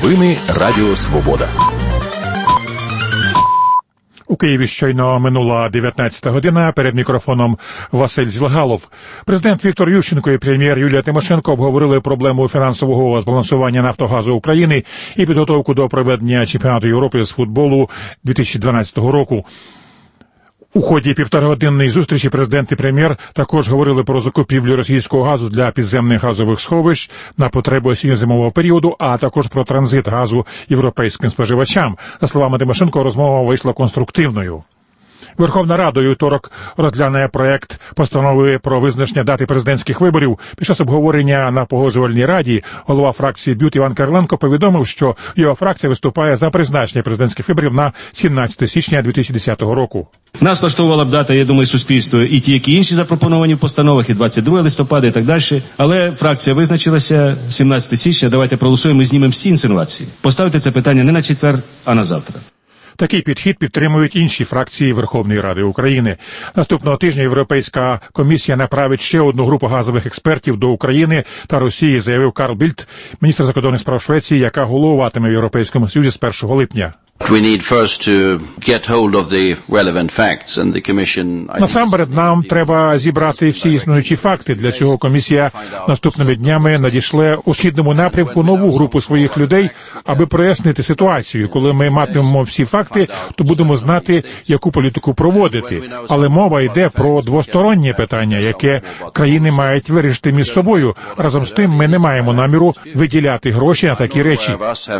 Новини Радіо Свобода. У Києві щойно минула 19-та година. Перед мікрофоном Василь Зілгалов. Президент Віктор Ющенко і прем'єр Юлія Тимошенко обговорили проблему фінансового збалансування «Нафтогазу України» і підготовку до проведення чемпіонату Європи з футболу 2012 року. У ході півторагодинної зустрічі президент і прем'єр також говорили про закупівлю російського газу для підземних газових сховищ на потреби осінньо-зимового періоду, а також про транзит газу європейським споживачам. За словами Тимошенко, розмова вийшла конструктивною. Верховна Рада у вівторок розгляне проект постанови про визначення дати президентських виборів. Під час обговорення на Погоджувальній раді голова фракції БЮТ Іван Кириленко повідомив, що його фракція виступає за призначення президентських виборів на 17 січня 2010 року. Нас влаштовувала б дата, я думаю, суспільство і ті, які інші запропоновані в постановах, і 22 листопада, і так далі. Але фракція визначилася 17 січня. Давайте проголосуємо і знімемо всі інсинуації. Поставити це питання не на четвер, а на завтра. Такий підхід підтримують інші фракції Верховної Ради України. Наступного тижня Європейська комісія направить ще одну групу газових експертів до України та Росії, заявив Карл Більд, міністр закордонних справ Швеції, яка головуватиме в Європейському Союзі з 1 липня. Насамперед нам треба зібрати всі існуючі факти. Для цього комісія наступними днями надішле у східному напрямку нову групу своїх людей, аби прояснити ситуацію. Коли ми матимемо всі факти, то будемо знати, яку політику проводити. Але мова йде про двостороннє питання, яке країни мають вирішити між собою. Разом з тим ми не маємо наміру виділяти гроші на такі речі.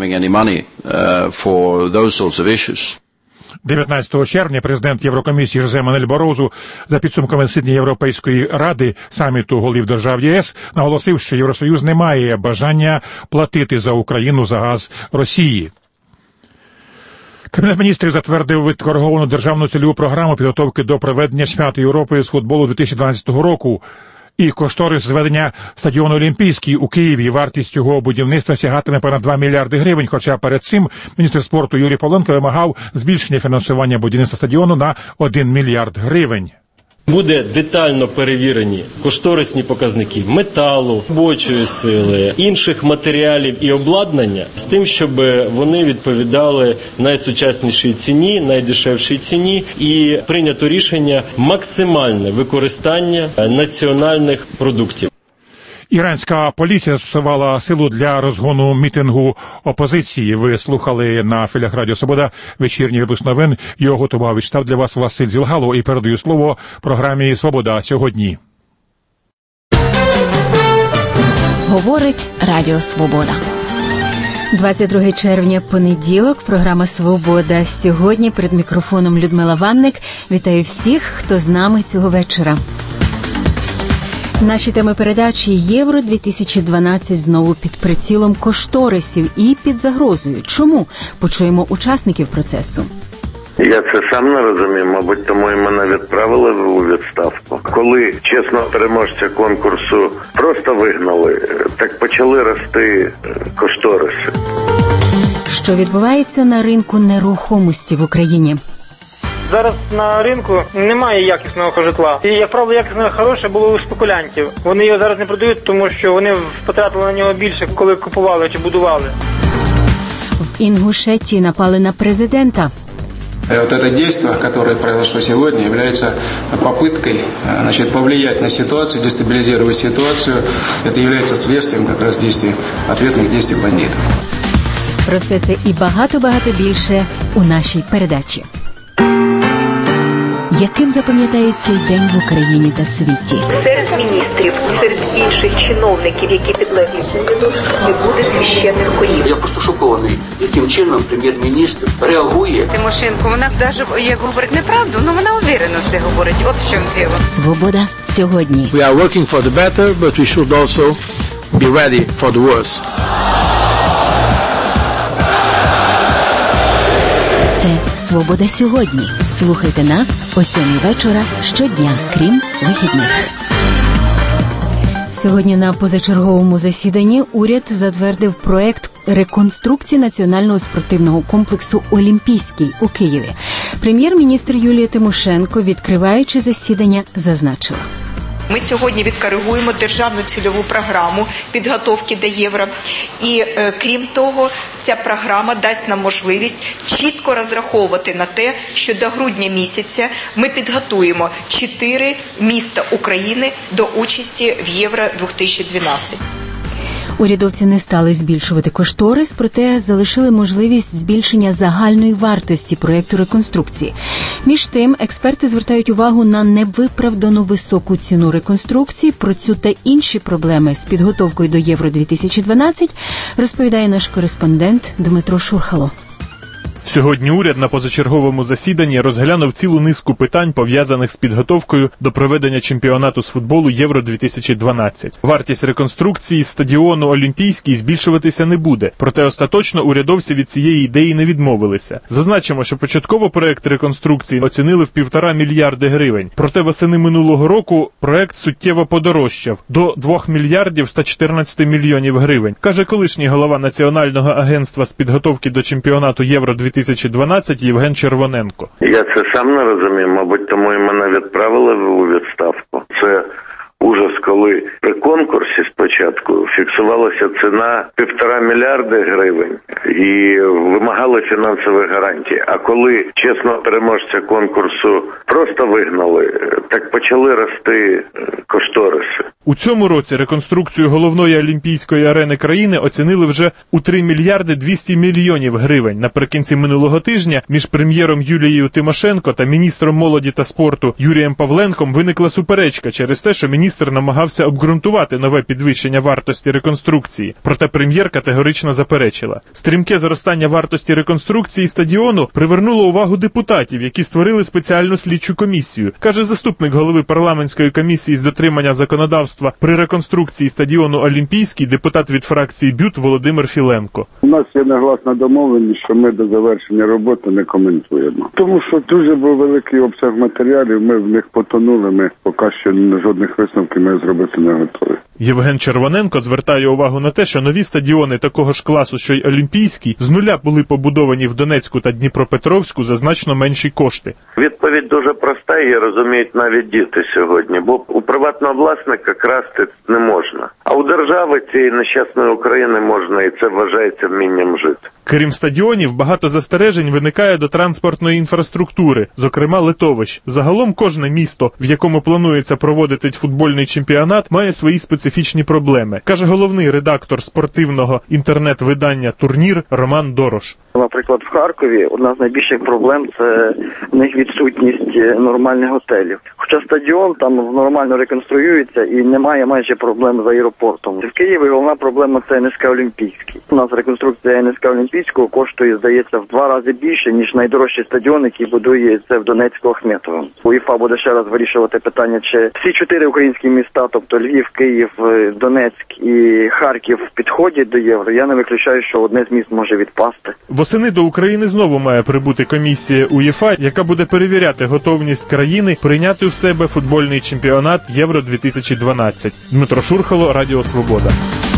19 червня президент Єврокомісії Жозе Мануель Барозу за підсумками засідання Європейської Ради саміту голів держав ЄС наголосив, що Євросоюз не має бажання платити за Україну за газ Росії. Кабінет міністрів затвердив відкориговану державну цільову програму підготовки до проведення чемпіонату Європи з футболу 2012 року. І кошторис зведення стадіону Олімпійський у Києві. Вартість цього будівництва сягатиме понад 2 мільярди гривень, хоча перед цим міністр спорту Юрій Павленко вимагав збільшення фінансування будівництва стадіону на 1 мільярд гривень. Буде детально перевірені кошторисні показники металу, робочої сили, інших матеріалів і обладнання з тим, щоб вони відповідали найсучаснішій ціні, найдешевшій ціні, і прийнято рішення максимальне використання національних продуктів. Іранська поліція застосувала силу для розгону мітингу опозиції. Ви слухали на хвилях Радіо Свобода вечірній випуск новин. Його готував і читав для вас Василь Зілгалов і передаю слово програмі «Свобода сьогодні». Говорить Радіо Свобода. 22 червня, понеділок, програма «Свобода сьогодні». Перед мікрофоном Людмила Ванник. Вітаю всіх, хто з нами цього вечора. Наші теми передачі «Євро-2012» знову під прицілом кошторисів і під загрозою. Чому? Почуємо учасників процесу. Я це сам не розумію, мабуть, тому і мене відправили у відставку. Коли чесного переможця конкурсу просто вигнали, так почали рости кошториси. Що відбувається на ринку нерухомості в Україні? Зараз на ринку немає якісного житла. І, як правило, якісне хороше було у спекулянтів. Вони його зараз не продають, тому що вони потратили на нього більше, коли купували чи будували. В Інгушетії напали на президента. Вот это действие, которое произошло сегодня, является попыткой повлиять на ситуацию, дестабилизировать ситуацию. Это является следствием как раз действий, ответных действий бандитов. Про все це і багато-багато більше у нашій передачі. Яким запам'ятають цей день в Україні та світі? Серед міністрів, серед інших чиновників, які підлеглі уряду, не буде священних корів. Я просто шокований, яким чином прем'єр-міністр реагує. Тимошенко, вона навіть, як говорить неправду, але вона уверено це говорить. От в чому діло. Свобода сьогодні. We are working for the better, but we should also be ready for the worse. Це «Свобода сьогодні». Слухайте нас о 7:00 вечора щодня, крім вихідних. Сьогодні на позачерговому засіданні уряд затвердив проект реконструкції національного спортивного комплексу «Олімпійський» у Києві. Прем'єр-міністр Юлія Тимошенко, відкриваючи засідання, зазначила. Ми сьогодні відкоригуємо державну цільову програму підготовки до євро. І крім того, ця програма дасть нам можливість чітко розраховувати на те, що до грудня місяця ми підготуємо 4 міста України до участі в Євро 2012. Урядовці не стали збільшувати кошторис, проте залишили можливість збільшення загальної вартості проєкту реконструкції. Між тим, експерти звертають увагу на невиправдано високу ціну реконструкції. Про цю та інші проблеми з підготовкою до Євро-2012 розповідає наш кореспондент Дмитро Шурхало. Сьогодні уряд на позачерговому засіданні розглянув цілу низку питань, пов'язаних з підготовкою до проведення чемпіонату з футболу Євро-2012. Вартість реконструкції стадіону Олімпійський збільшуватися не буде, проте остаточно урядовці від цієї ідеї не відмовилися. Зазначимо, що початково проект реконструкції оцінили в 1,5 мільярди гривень, проте восени минулого року проект суттєво подорожчав до 2 мільярдів 114 мільйонів гривень, каже колишній голова Національного агентства з підготовки до чемпіонату Євро-2012 Євген Червоненко. Я це сам не розумію, мабуть, тому і мене відправили у відставку. Це ужас, коли при конкурсі спочатку фіксувалася ціна 1,5 мільярди гривень і вимагали фінансових гарантій. А коли чесного переможця конкурсу просто вигнали, так почали рости кошториси. У цьому році реконструкцію головної олімпійської арени країни оцінили вже у 3 мільярди 200 мільйонів гривень. Наприкінці минулого тижня між прем'єром Юлією Тимошенко та міністром молоді та спорту Юрієм Павленком виникла суперечка через те, що міністр намагався обґрунтувати нове підвищення вартості реконструкції. Проте прем'єр категорично заперечила. Стрімке зростання вартості реконструкції стадіону привернуло увагу депутатів, які створили спеціальну слідчу комісію, каже заступник голови парламентської комісії з дотримання законодавства при реконструкції стадіону Олімпійський, депутат від фракції БЮТ Володимир Філенко. У нас є негласна домовленість, що ми до завершення роботи не коментуємо. Тому що дуже був великий обсяг матеріалів, ми в них потонули, ми поки що жодних висновків ми зробити не готові. Євген Червоненко звертає увагу на те, що нові стадіони такого ж класу, що й Олімпійський, з нуля були побудовані в Донецьку та Дніпропетровську за значно менші кошти. Відповідь дуже проста, її розуміють навіть діти сьогодні, бо у приватного власника красти не можна. А у держави цієї нещасної України можна, і це вважається вмінням жити. Крім стадіонів, багато застережень виникає до транспортної інфраструктури, зокрема литовищ. Загалом кожне місто, в якому планується проводити футбольний чемпіонат, має свої специфічні проблеми, каже головний редактор спортивного інтернет-видання «Турнір» Роман Дорош. Наприклад, в Харкові одна з найбільших проблем – це в них відсутність нормальних готелів. Хоча стадіон там нормально реконструюється і немає майже проблем з аеропортом. В Києві головна проблема – це НСК Олімпійський. У нас реконструкція НСК Олімпійського коштує, здається, в 2 рази більше, ніж найдорожчий стадіон, який будується в Донецьку Ахметовому. УЄФА буде ще раз вирішувати питання, чи всі 4 українські міста, тобто Львів, Київ, Донецьк і Харків, підходять до євро. Я не виключаю, що одне з міст може відпасти. Восени до України знову має прибути комісія УЄФА, яка буде перевіряти готовність країни прийняти в себе футбольний чемпіонат Євро-2012. Дмитро Шурхало, Радіо Свобода.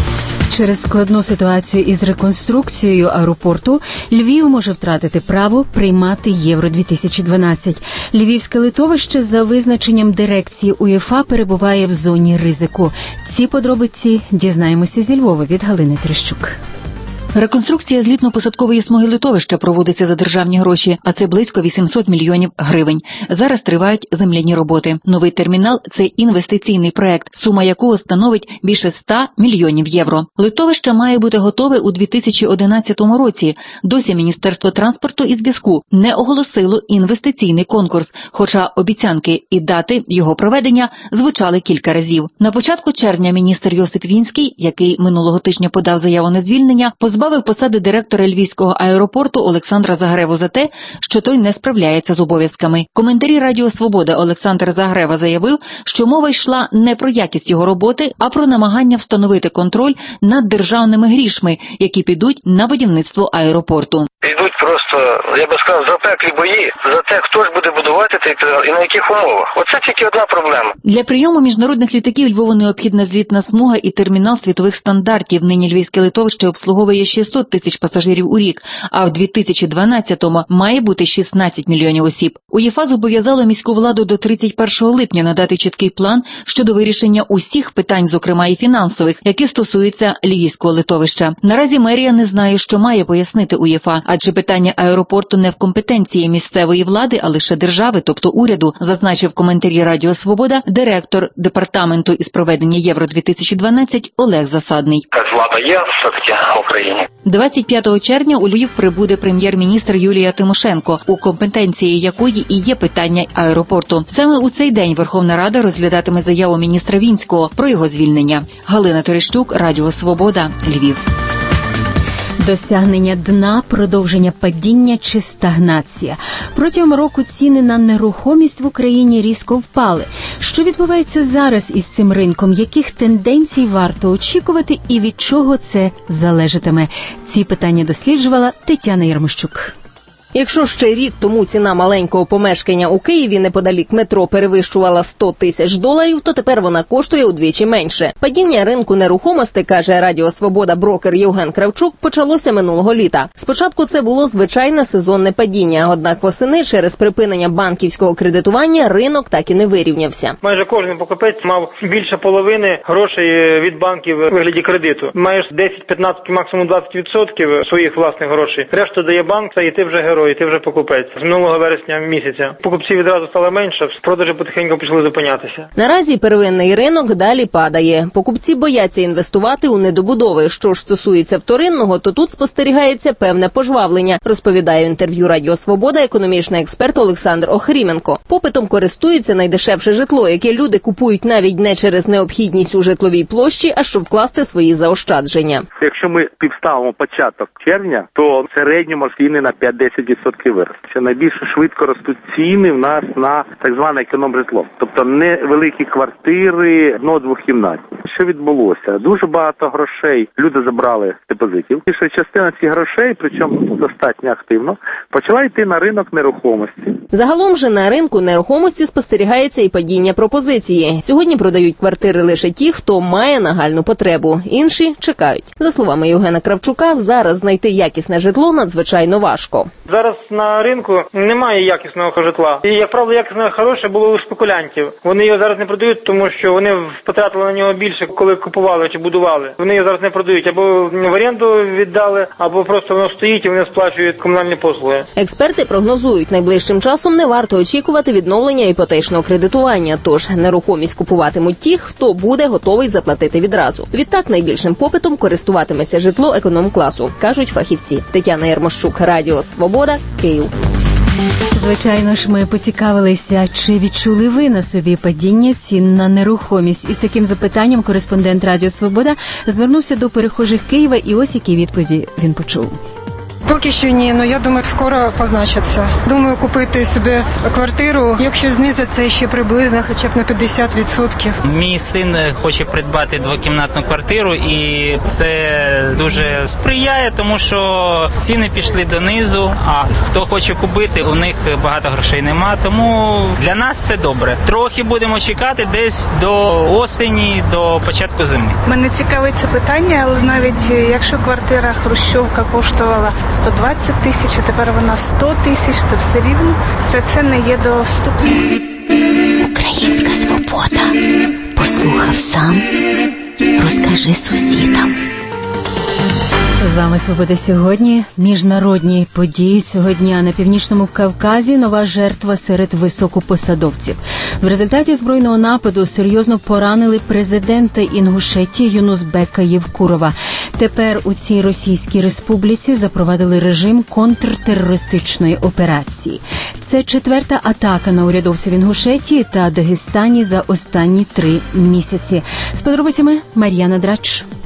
Через складну ситуацію із реконструкцією аеропорту Львів може втратити право приймати Євро-2012. Львівське литовище за визначенням дирекції УЄФА перебуває в зоні ризику. Ці подробиці дізнаємося зі Львова від Галини Трещук. Реконструкція злітно-посадкової смуги литовища проводиться за державні гроші, а це близько 800 мільйонів гривень. Зараз тривають земляні роботи. Новий термінал – це інвестиційний проект, сума якого становить більше 100 мільйонів євро. Литовище має бути готове у 2011 році. Досі Міністерство транспорту і зв'язку не оголосило інвестиційний конкурс, хоча обіцянки і дати його проведення звучали кілька разів. На початку червня міністр Йосип Вінський, який минулого тижня подав заяву на звільнення, позбавив посади директора Львівського аеропорту Олександра Загреву за те, що той не справляється з обов'язками. Коментарі Радіо Свобода Олександр Загрева заявив, що мова йшла не про якість його роботи, а про намагання встановити контроль над державними грішми, які підуть на будівництво аеропорту. Йдуть просто, я би сказав, запеклі бої за те, хто ж буде будувати цей термінал і на яких умовах. Оце тільки одна проблема. Для прийому міжнародних літаків Львову необхідна злітна смуга і термінал світових стандартів. Нині львівське литовище обслуговує 600 тисяч пасажирів у рік, а в 2012-му має бути 16 мільйонів осіб. УЄФА зобов'язало міську владу до 31 липня надати чіткий план щодо вирішення усіх питань, зокрема і фінансових, які стосуються львівського литовища. Наразі мерія не знає, що має пояснити УЄФА, адже питання аеропорту не в компетенції місцевої влади, а лише держави, тобто уряду, зазначив в коментарі Радіо Свобода директор департаменту із проведення Євро-2012 Олег Засадний. Влада є все-таки в Україні. 25 червня у Львів прибуде прем'єр-міністр Юлія Тимошенко, у компетенції якої і є питання аеропорту. Саме у цей день Верховна Рада розглядатиме заяву міністра Вінського про його звільнення. Галина Терещук, Радіо Свобода, Львів. Досягнення дна, продовження падіння чи стагнація. Протягом року ціни на нерухомість в Україні різко впали. Що відбувається зараз із цим ринком? Яких тенденцій варто очікувати і від чого це залежатиме? Ці питання досліджувала Тетяна Ярмощук. Якщо ще рік тому ціна маленького помешкання у Києві неподалік метро перевищувала $100 тисяч, то тепер вона коштує удвічі менше. Падіння ринку нерухомостей, каже Радіо Свобода брокер Євген Кравчук, почалося минулого літа. Спочатку це було звичайне сезонне падіння, однак восени через припинення банківського кредитування ринок так і не вирівнявся. Майже кожен покупець мав більше половини грошей від банків у вигляді кредиту. Маєш 10-15, максимум 20% своїх власних грошей. Решту дає банк, і ти вже герой. І ти вже покупець. З минулого вересня місяця покупців відразу стало менше, продажі потихеньку почали зупинятися. Наразі первинний ринок далі падає. Покупці бояться інвестувати у недобудови. Що ж стосується вторинного, то тут спостерігається певне пожвавлення, розповідає в інтерв'ю Радіо Свобода економічний експерт Олександр Охріменко. Попитом користується найдешевше житло, яке люди купують навіть не через необхідність у житловій площі, а щоб вкласти свої заощадження. Якщо ми співставимо початок червня, то в середньому ціни на 5-10% виросли. Найбільше швидко ростуть ціни в нас на так зване економ-житло. Тобто невеликі квартири, одно-двохкімнатні. Що відбулося? Дуже багато грошей люди забрали з депозитів. Більша частина цих грошей, причому достатньо активно, почала йти на ринок нерухомості. Загалом же на ринку нерухомості спостерігається і падіння пропозиції. Сьогодні продають квартири лише ті, хто має нагальну потребу. Інші чекають. За словами Євгена Кравчука, зараз знайти якісне житло надзвичайно важко. Зараз на ринку немає якісного житла. І, як правило, якісне хороше було у спекулянтів. Вони його зараз не продають, тому що вони потратили на нього більше, коли купували чи будували. Вони його зараз не продають. Або в оренду віддали, або просто воно стоїть і вони сплачують комунальні послуги. Експерти прогнозують, найближчим часом не варто очікувати відновлення іпотечного кредитування. Тож нерухомість купуватимуть ті, хто буде готовий заплатити відразу. Відтак найбільшим попитом користуватиметься житло економ-класу, кажуть фахівці. Тетяна Ярмощук, Радіо Свобода, Київ. Звичайно ж, ми поцікавилися, чи відчули ви на собі падіння цін на нерухомість. Із таким запитанням кореспондент Радіо Свобода звернувся до перехожих Києва, і ось які відповіді він почув. Поки що ні, але я думаю, скоро позначаться. Думаю, купити собі квартиру, якщо знизиться ще приблизно хоча б на 50%. Мій син хоче придбати двокімнатну квартиру, і це дуже сприяє, тому що ціни пішли донизу, а хто хоче купити, у них багато грошей нема, тому для нас це добре. Трохи будемо чекати десь до осені, до початку зими. Мене цікавить це питання, але навіть якщо квартира хрущовка коштувала 120 тисяч, а тепер вона 100 тисяч, то все рівно все це не є доступно. Українська свобода. Послухав сам, розкажи сусідам. З вами «Свобода сьогодні». Міжнародні події цього дня. На Північному Кавказі нова жертва серед високопосадовців. В результаті збройного нападу серйозно поранили президента Інгушетії Юнусбека Євкурова. Тепер у цій Російській Республіці запровадили режим контртерористичної операції. Це 4-та атака на урядовців Інгушетії та Дагестані за останні 3 місяці. З подробицями Мар'яна Драч.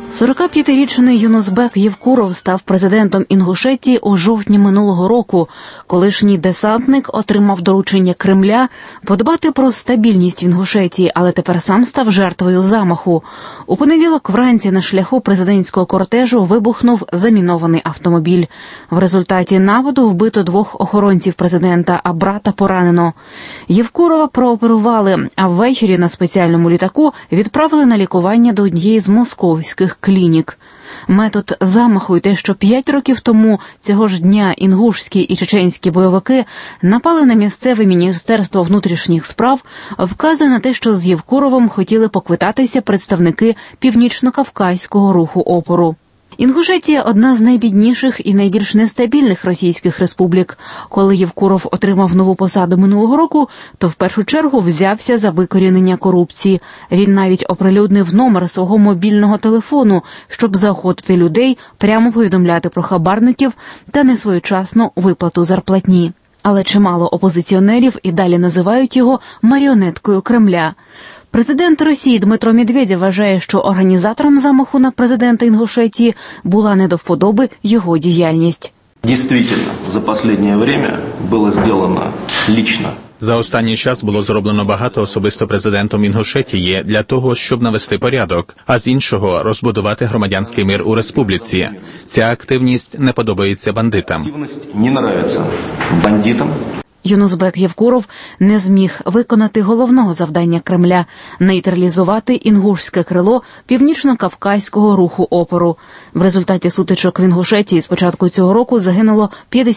45-річний Юнусбек Євкуров став президентом Інгушетії у жовтні минулого року. Колишній десантник отримав доручення Кремля подбати про стабільність в Інгушетії, але тепер сам став жертвою замаху. У понеділок вранці на шляху президентського кортежу вибухнув замінований автомобіль. В результаті нападу вбито 2 охоронців президента, а брата поранено. Євкурова прооперували, а ввечері на спеціальному літаку відправили на лікування до однієї з московських клінік. Метод замаху і те, що 5 років тому цього ж дня інгушські і чеченські бойовики напали на місцеве Міністерство внутрішніх справ, вказує на те, що з Євкуровим хотіли поквитатися представники Північно-Кавказького руху опору. Інгушетія – одна з найбідніших і найбільш нестабільних російських республік. Коли Євкуров отримав нову посаду минулого року, то в першу чергу взявся за викорінення корупції. Він навіть оприлюднив номер свого мобільного телефону, щоб заохотити людей прямо повідомляти про хабарників та несвоєчасну виплату зарплатні. Але чимало опозиціонерів і далі називають його маріонеткою Кремля. Президент Росії Дмитро Медведєв вважає, що організатором замаху на президента Інгушетії була не до вподоби його діяльність. Дійсно, за останнє час було зроблено лично. За останній час було зроблено багато особисто президентом Інгушетії для того, щоб навести порядок, а з іншого – розбудувати громадянський мир у республіці. Ця активність не подобається бандитам. Активність не подобається бандитам. Юнусбек Євкуров не зміг виконати головного завдання Кремля – нейтралізувати інгушське крило Північно-Кавказького руху опору. В результаті сутичок в Інгушетії з початку цього року загинуло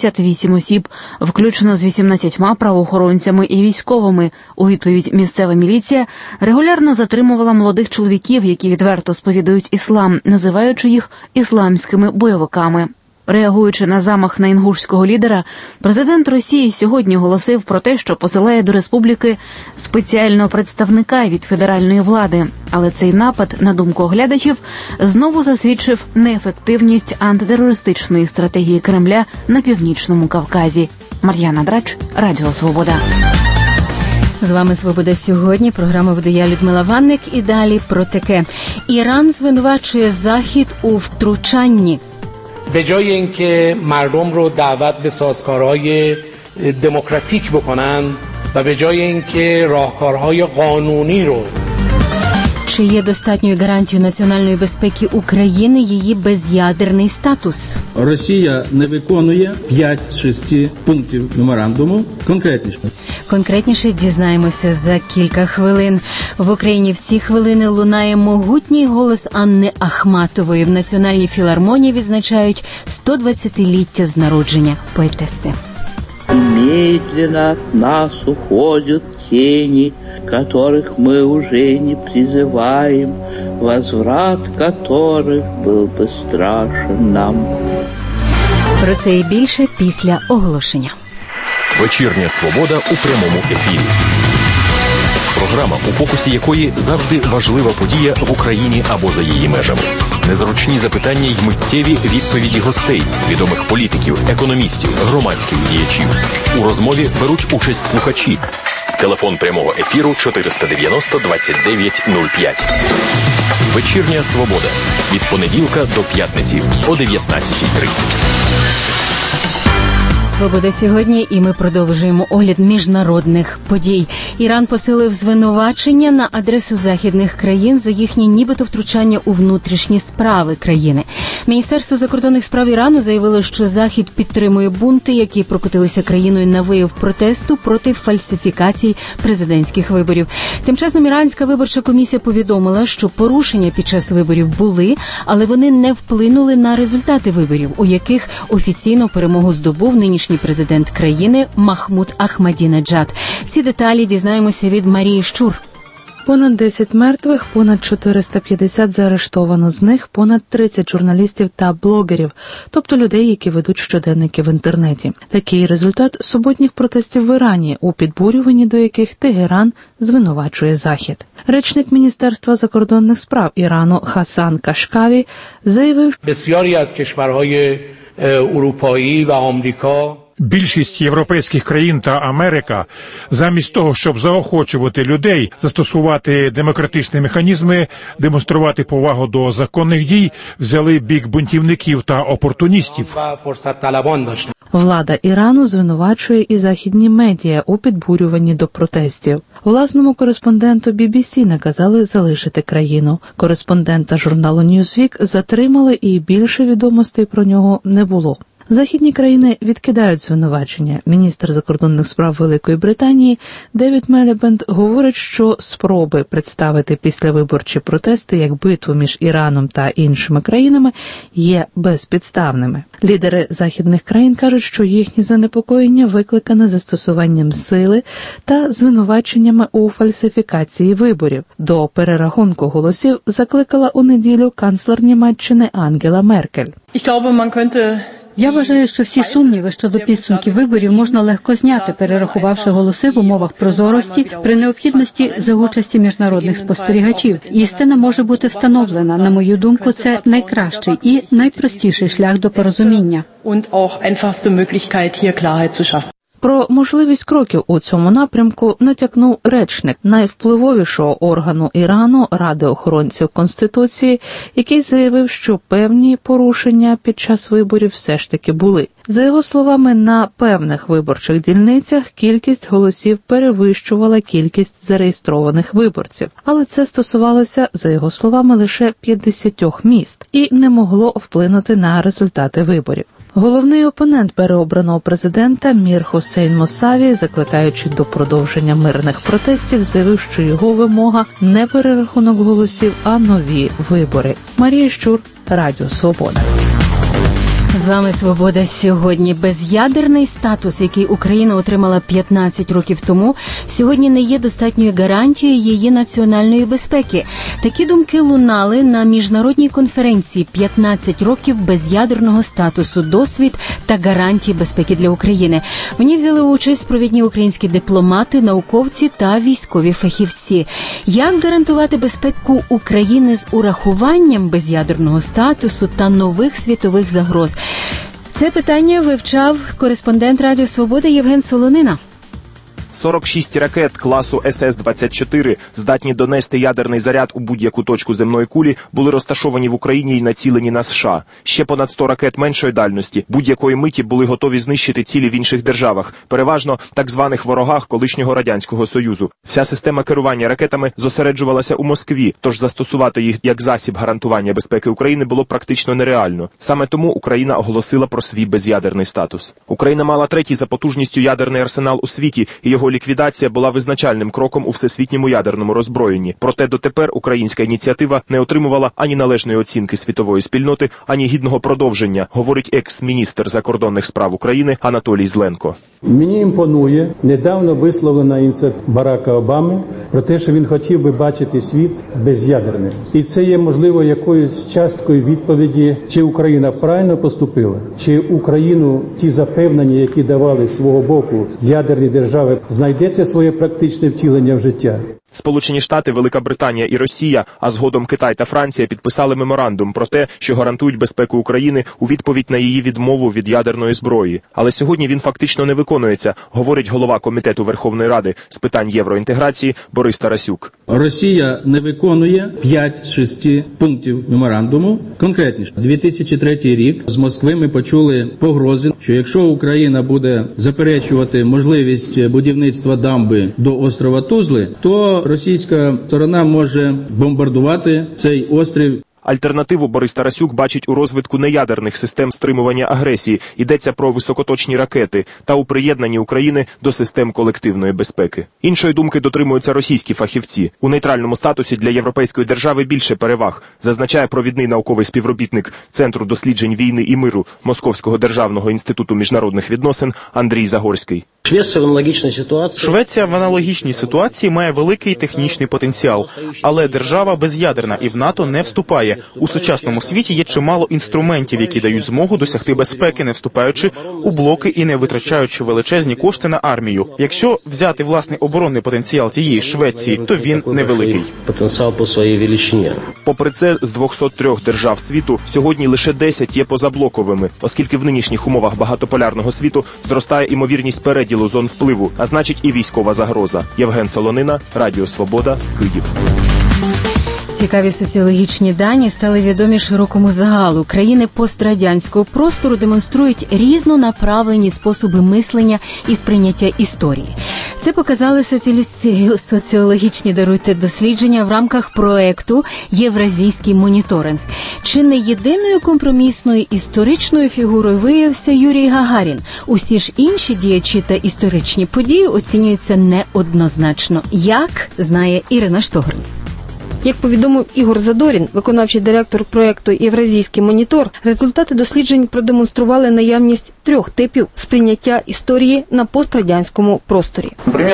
58 осіб, включно з 18 правоохоронцями і військовими. У відповідь місцева міліція регулярно затримувала молодих чоловіків, які відверто сповідують іслам, називаючи їх ісламськими бойовиками. Реагуючи на замах на інгушського лідера, президент Росії сьогодні оголосив про те, що посилає до республіки спеціального представника від федеральної влади. Але цей напад, на думку оглядачів, знову засвідчив неефективність антитерористичної стратегії Кремля на Північному Кавказі. Мар'яна Драч, Радіо Свобода. З вами «Свобода сьогодні», програма веде я, Людмила Ванник, і далі про таке. Іран звинувачує Захід у втручанні. به جای اینکه مردم رو دعوت به سازکارهای دموکراتیک بکنن و به جای اینکه راهکارهای قانونی رو Чи є достатньою гарантією національної безпеки України її без'ядерний статус? Росія не виконує 5 з 6 пунктів меморандуму. Конкретніше дізнаємося за кілька хвилин. В Україні в ці хвилини лунає могутній голос Анни Ахматової. В Національній філармонії відзначають 120-ліття з народження поетеси. Медленно от нас уходят тени, которых мы уже не призываем, возврат которых был бы страшен нам. Про це і більше після оголошення. Вечірня свобода у прямому ефірі. Програма, у фокусі якої завжди важлива подія в Україні або за її межами. Незручні запитання й миттєві відповіді гостей, відомих політиків, економістів, громадських діячів. У розмові беруть участь слухачі. Телефон прямого ефіру 490 29 05. Вечірня свобода. Від понеділка до п'ятниці о 19:30. «Свобода сьогодні» і ми продовжуємо огляд міжнародних подій. Іран посилив звинувачення на адресу західних країн за їхнє нібито втручання у внутрішні справи країни. Міністерство закордонних справ Ірану заявило, що Захід підтримує бунти, які прокотилися країною на вияв протесту проти фальсифікацій президентських виборів. Тим часом Іранська виборча комісія повідомила, що порушення під час виборів були, але вони не вплинули на результати виборів, у яких офіційно перемогу здобув нинішній президент країни Махмуд Ахмадінеджад. Ці деталі дізнаємося від Марії Щур. Понад 10 мертвих, понад 450 заарештовано, з них понад 30 журналістів та блогерів, тобто людей, які ведуть щоденники в інтернеті. Такий результат суботніх протестів в Ірані, у підбурюванні до яких Тегеран звинувачує Захід. Речник Міністерства закордонних справ Ірану Хасан Кашкаві заявив, بسیاری از کشورهای اروپایی و آمریکا Більшість європейських країн та Америка, замість того, щоб заохочувати людей, застосувати демократичні механізми, демонструвати повагу до законних дій, взяли бік бунтівників та опортуністів. Влада Ірану звинувачує і західні медіа у підбурюванні до протестів. Власному кореспонденту BBC наказали залишити країну. Кореспондента журналу Newsweek затримали і більше відомостей про нього не було. Західні країни відкидають звинувачення. Міністр закордонних справ Великої Британії Девід Мілібенд говорить, що спроби представити післявиборчі протести як битву між Іраном та іншими країнами є безпідставними. Лідери західних країн кажуть, що їхнє занепокоєння викликане застосуванням сили та звинуваченнями у фальсифікації виборів. До перерахунку голосів закликала у неділю канцлер Німеччини Ангела Меркель. Я вважаю, що всі сумніви щодо підсумків виборів можна легко зняти, перерахувавши голоси в умовах прозорості при необхідності за участі міжнародних спостерігачів. Істина може бути встановлена. На мою думку, це найкращий і найпростіший шлях до порозуміння. Про можливість кроків у цьому напрямку натякнув речник найвпливовішого органу Ірану Ради охоронців Конституції, який заявив, що певні порушення під час виборів все ж таки були. За його словами, на певних виборчих дільницях кількість голосів перевищувала кількість зареєстрованих виборців. Але це стосувалося, за його словами, лише 50 міст і не могло вплинути на результати виборів. Головний опонент переобраного президента Мір Хусейн Мосаві, закликаючи до продовження мирних протестів, заявив, що його вимога не перерахунок голосів, а нові вибори. Марія Щур, Радіо Свобода. З вами «Свобода» сьогодні. Без'ядерний статус, який Україна отримала 15 років тому, сьогодні не є достатньою гарантією її національної безпеки. Такі думки лунали на міжнародній конференції «15 років без'ядерного статусу. Досвід та гарантії безпеки для України». В ній взяли участь провідні українські дипломати, науковці та військові фахівці. Як гарантувати безпеку України з урахуванням без'ядерного статусу та нових світових загроз? Це питання вивчав кореспондент Радіо Свобода Євген Солонина. 46 ракет класу СС-24, здатні донести ядерний заряд у будь-яку точку земної кулі, були розташовані в Україні і націлені на США. Ще понад 100 ракет меншої дальності будь-якої миті були готові знищити цілі в інших державах, переважно так званих ворогах колишнього Радянського Союзу. Вся система керування ракетами зосереджувалася у Москві, тож застосувати їх як засіб гарантування безпеки України було практично нереально. Саме тому Україна оголосила про свій без'ядерний статус. Україна мала третій за потужністю ядерний арсенал у світі, і його ліквідація була визначальним кроком у всесвітньому ядерному роззброєнні. Проте дотепер українська ініціатива не отримувала ані належної оцінки світової спільноти, ані гідного продовження, говорить екс-міністр закордонних справ України Анатолій Зленко. Мені імпонує недавно висловлена ініціатива Барака Обами про те, що він хотів би бачити світ без'ядерним. І це є, можливо, якоюсь часткою відповіді, чи Україна правильно поступила, чи Україну ті запевнення, які давали з свого боку ядерні держави, знайдеться своє практичне втілення в життя. Сполучені Штати, Велика Британія і Росія, а згодом Китай та Франція підписали меморандум про те, що гарантують безпеку України у відповідь на її відмову від ядерної зброї. Але сьогодні він фактично не виконується, говорить голова Комітету Верховної Ради з питань євроінтеграції Борис Тарасюк. Росія не виконує 5 з 6 пунктів меморандуму. Конкретніше, 2003 рік з Москви ми почули погрози, що якщо Україна буде заперечувати можливість будівництва дамби до острова Тузли, то російська сторона може бомбардувати цей острів. Альтернативу Борис Тарасюк бачить у розвитку неядерних систем стримування агресії. Йдеться про високоточні ракети та у приєднанні України до систем колективної безпеки. Іншої думки дотримуються російські фахівці. У нейтральному статусі для європейської держави більше переваг, зазначає провідний науковий співробітник Центру досліджень війни і миру Московського державного інституту міжнародних відносин Андрій Загорський. Швеція в аналогічній ситуації має великий технічний потенціал, але держава без'ядерна і в НАТО не вступає. вважає, у сучасному світі є чимало інструментів, які дають змогу досягти безпеки, не вступаючи у блоки і не витрачаючи величезні кошти на армію. Якщо взяти власний оборонний потенціал тієї Швеції, то він невеликий. Потенціал по своїй величині. Попри це, з 203 держав світу сьогодні лише 10 є позаблоковими, оскільки в нинішніх умовах багатополярного світу зростає імовірність переділу зон впливу, а значить і військова загроза. Євген Солонина, Радіо Свобода, Київ. Цікаві соціологічні дані стали відомі широкому загалу. Країни пострадянського простору демонструють різнонаправлені способи мислення і сприйняття історії. Це показали соціологічні дослідження в рамках проекту «Євразійський моніторинг». Чи не єдиною компромісною історичною фігурою виявився Юрій Гагарін? Усі ж інші діячі та історичні події оцінюються неоднозначно. Як, знає Ірина Штогрин. Як повідомив Ігор Задорін, виконавчий директор проєкту «Євразійський монітор», результати досліджень продемонстрували наявність 3 типів сприйняття історії на пострадянському просторі.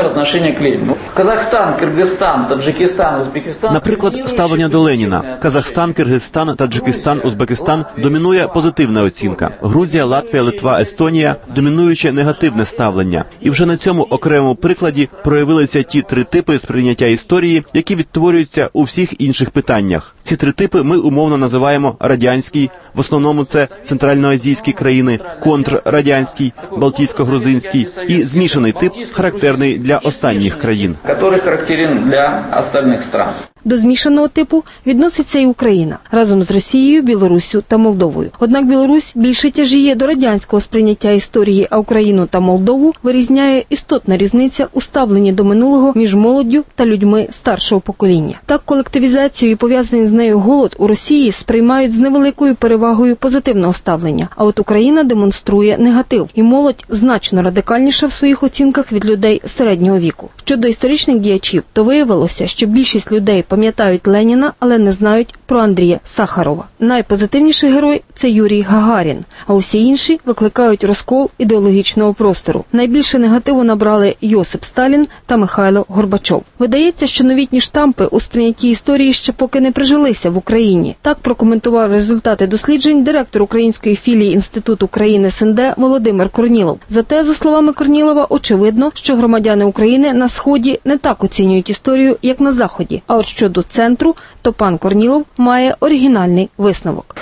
Казахстан, Киргизстан, Таджикистан, Узбекистан. Наприклад, ставлення до Леніна. Казахстан, Киргизстан, Таджикистан, Узбекистан домінує позитивна оцінка. Грузія, Латвія, Литва, Естонія домінуюче негативне ставлення. І вже на цьому окремому прикладі проявилися ті 3 типи сприйняття історії, які відтворюються у всіх інших питаннях. Ці 3 типи ми умовно називаємо радянський, в основному це центральноазійські країни, контррадянський, балтійсько-грузинський і змішаний тип, характерний для останніх країн. Який характерен для інших країн. До змішаного типу відноситься і Україна, разом з Росією, Білоруссю та Молдовою. Однак Білорусь більше тяжіє до радянського сприйняття історії, а Україну та Молдову вирізняє істотна різниця у ставленні до минулого між молоддю та людьми старшого покоління. Так, колективізацію і пов'язаний з нею голод у Росії сприймають з невеликою перевагою позитивного ставлення, а от Україна демонструє негатив, і молодь значно радикальніша в своїх оцінках від людей середнього віку. Щодо історичних діячів, то виявилося, що більшість людей пам'ятають Леніна, але не знають про Андрія Сахарова. Найпозитивніший герой – це Юрій Гагарін, а усі інші викликають розкол ідеологічного простору. Найбільше негативу набрали Йосип Сталін та Михайло Горбачов. Видається, що новітні штампи у сприйнятті історії ще поки не прижилися в Україні. Так прокоментував результати досліджень директор української філії Інституту країн СНД Володимир Корнілов. Зате, за словами Корнілова, очевидно, що громадяни України на Сході не так оцінюють історію, як на Заході. А от щодо центру, то пан Корнілов має оригінальний висновок.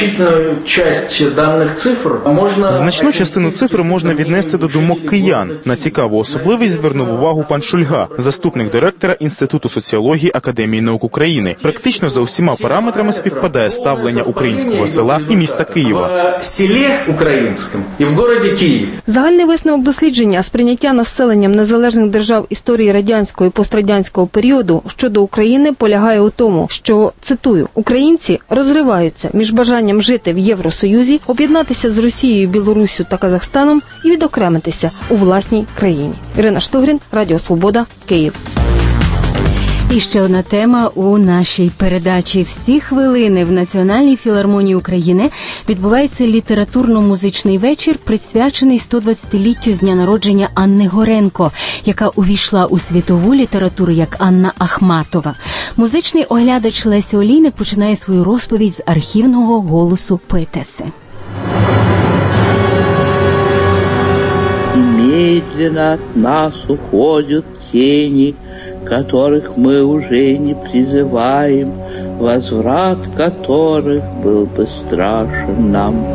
Значну частину цифр можна віднести до думок киян. На цікаву особливість звернув увагу пан Шульга, заступник директора Інституту соціології Академії наук України. Практично за усіма параметрами співпадає ставлення українського села і міста Києва. Загальний висновок дослідження сприйняття населенням незалежних держав історії радянського і пострадянського періоду щодо України полягає у тому, що, цитую, «українці розриваються між бажанням жити в Євросоюзі, об'єднатися з Росією, Білоруссю та Казахстаном і відокремитися у власній країні». Ірина Штогрін, Радіо Свобода, Київ. І ще одна тема у нашій передачі. Всі хвилини в Національній філармонії України відбувається літературно-музичний вечір, присвячений 120-літтю з дня народження Анни Горенко, яка увійшла у світову літературу як Анна Ахматова. Музичний оглядач Леся Олійник починає свою розповідь з архівного голосу поетеси. Медленно от нас уходят тени, которых мы уже не призываем, возврат которых был бы страшен нам.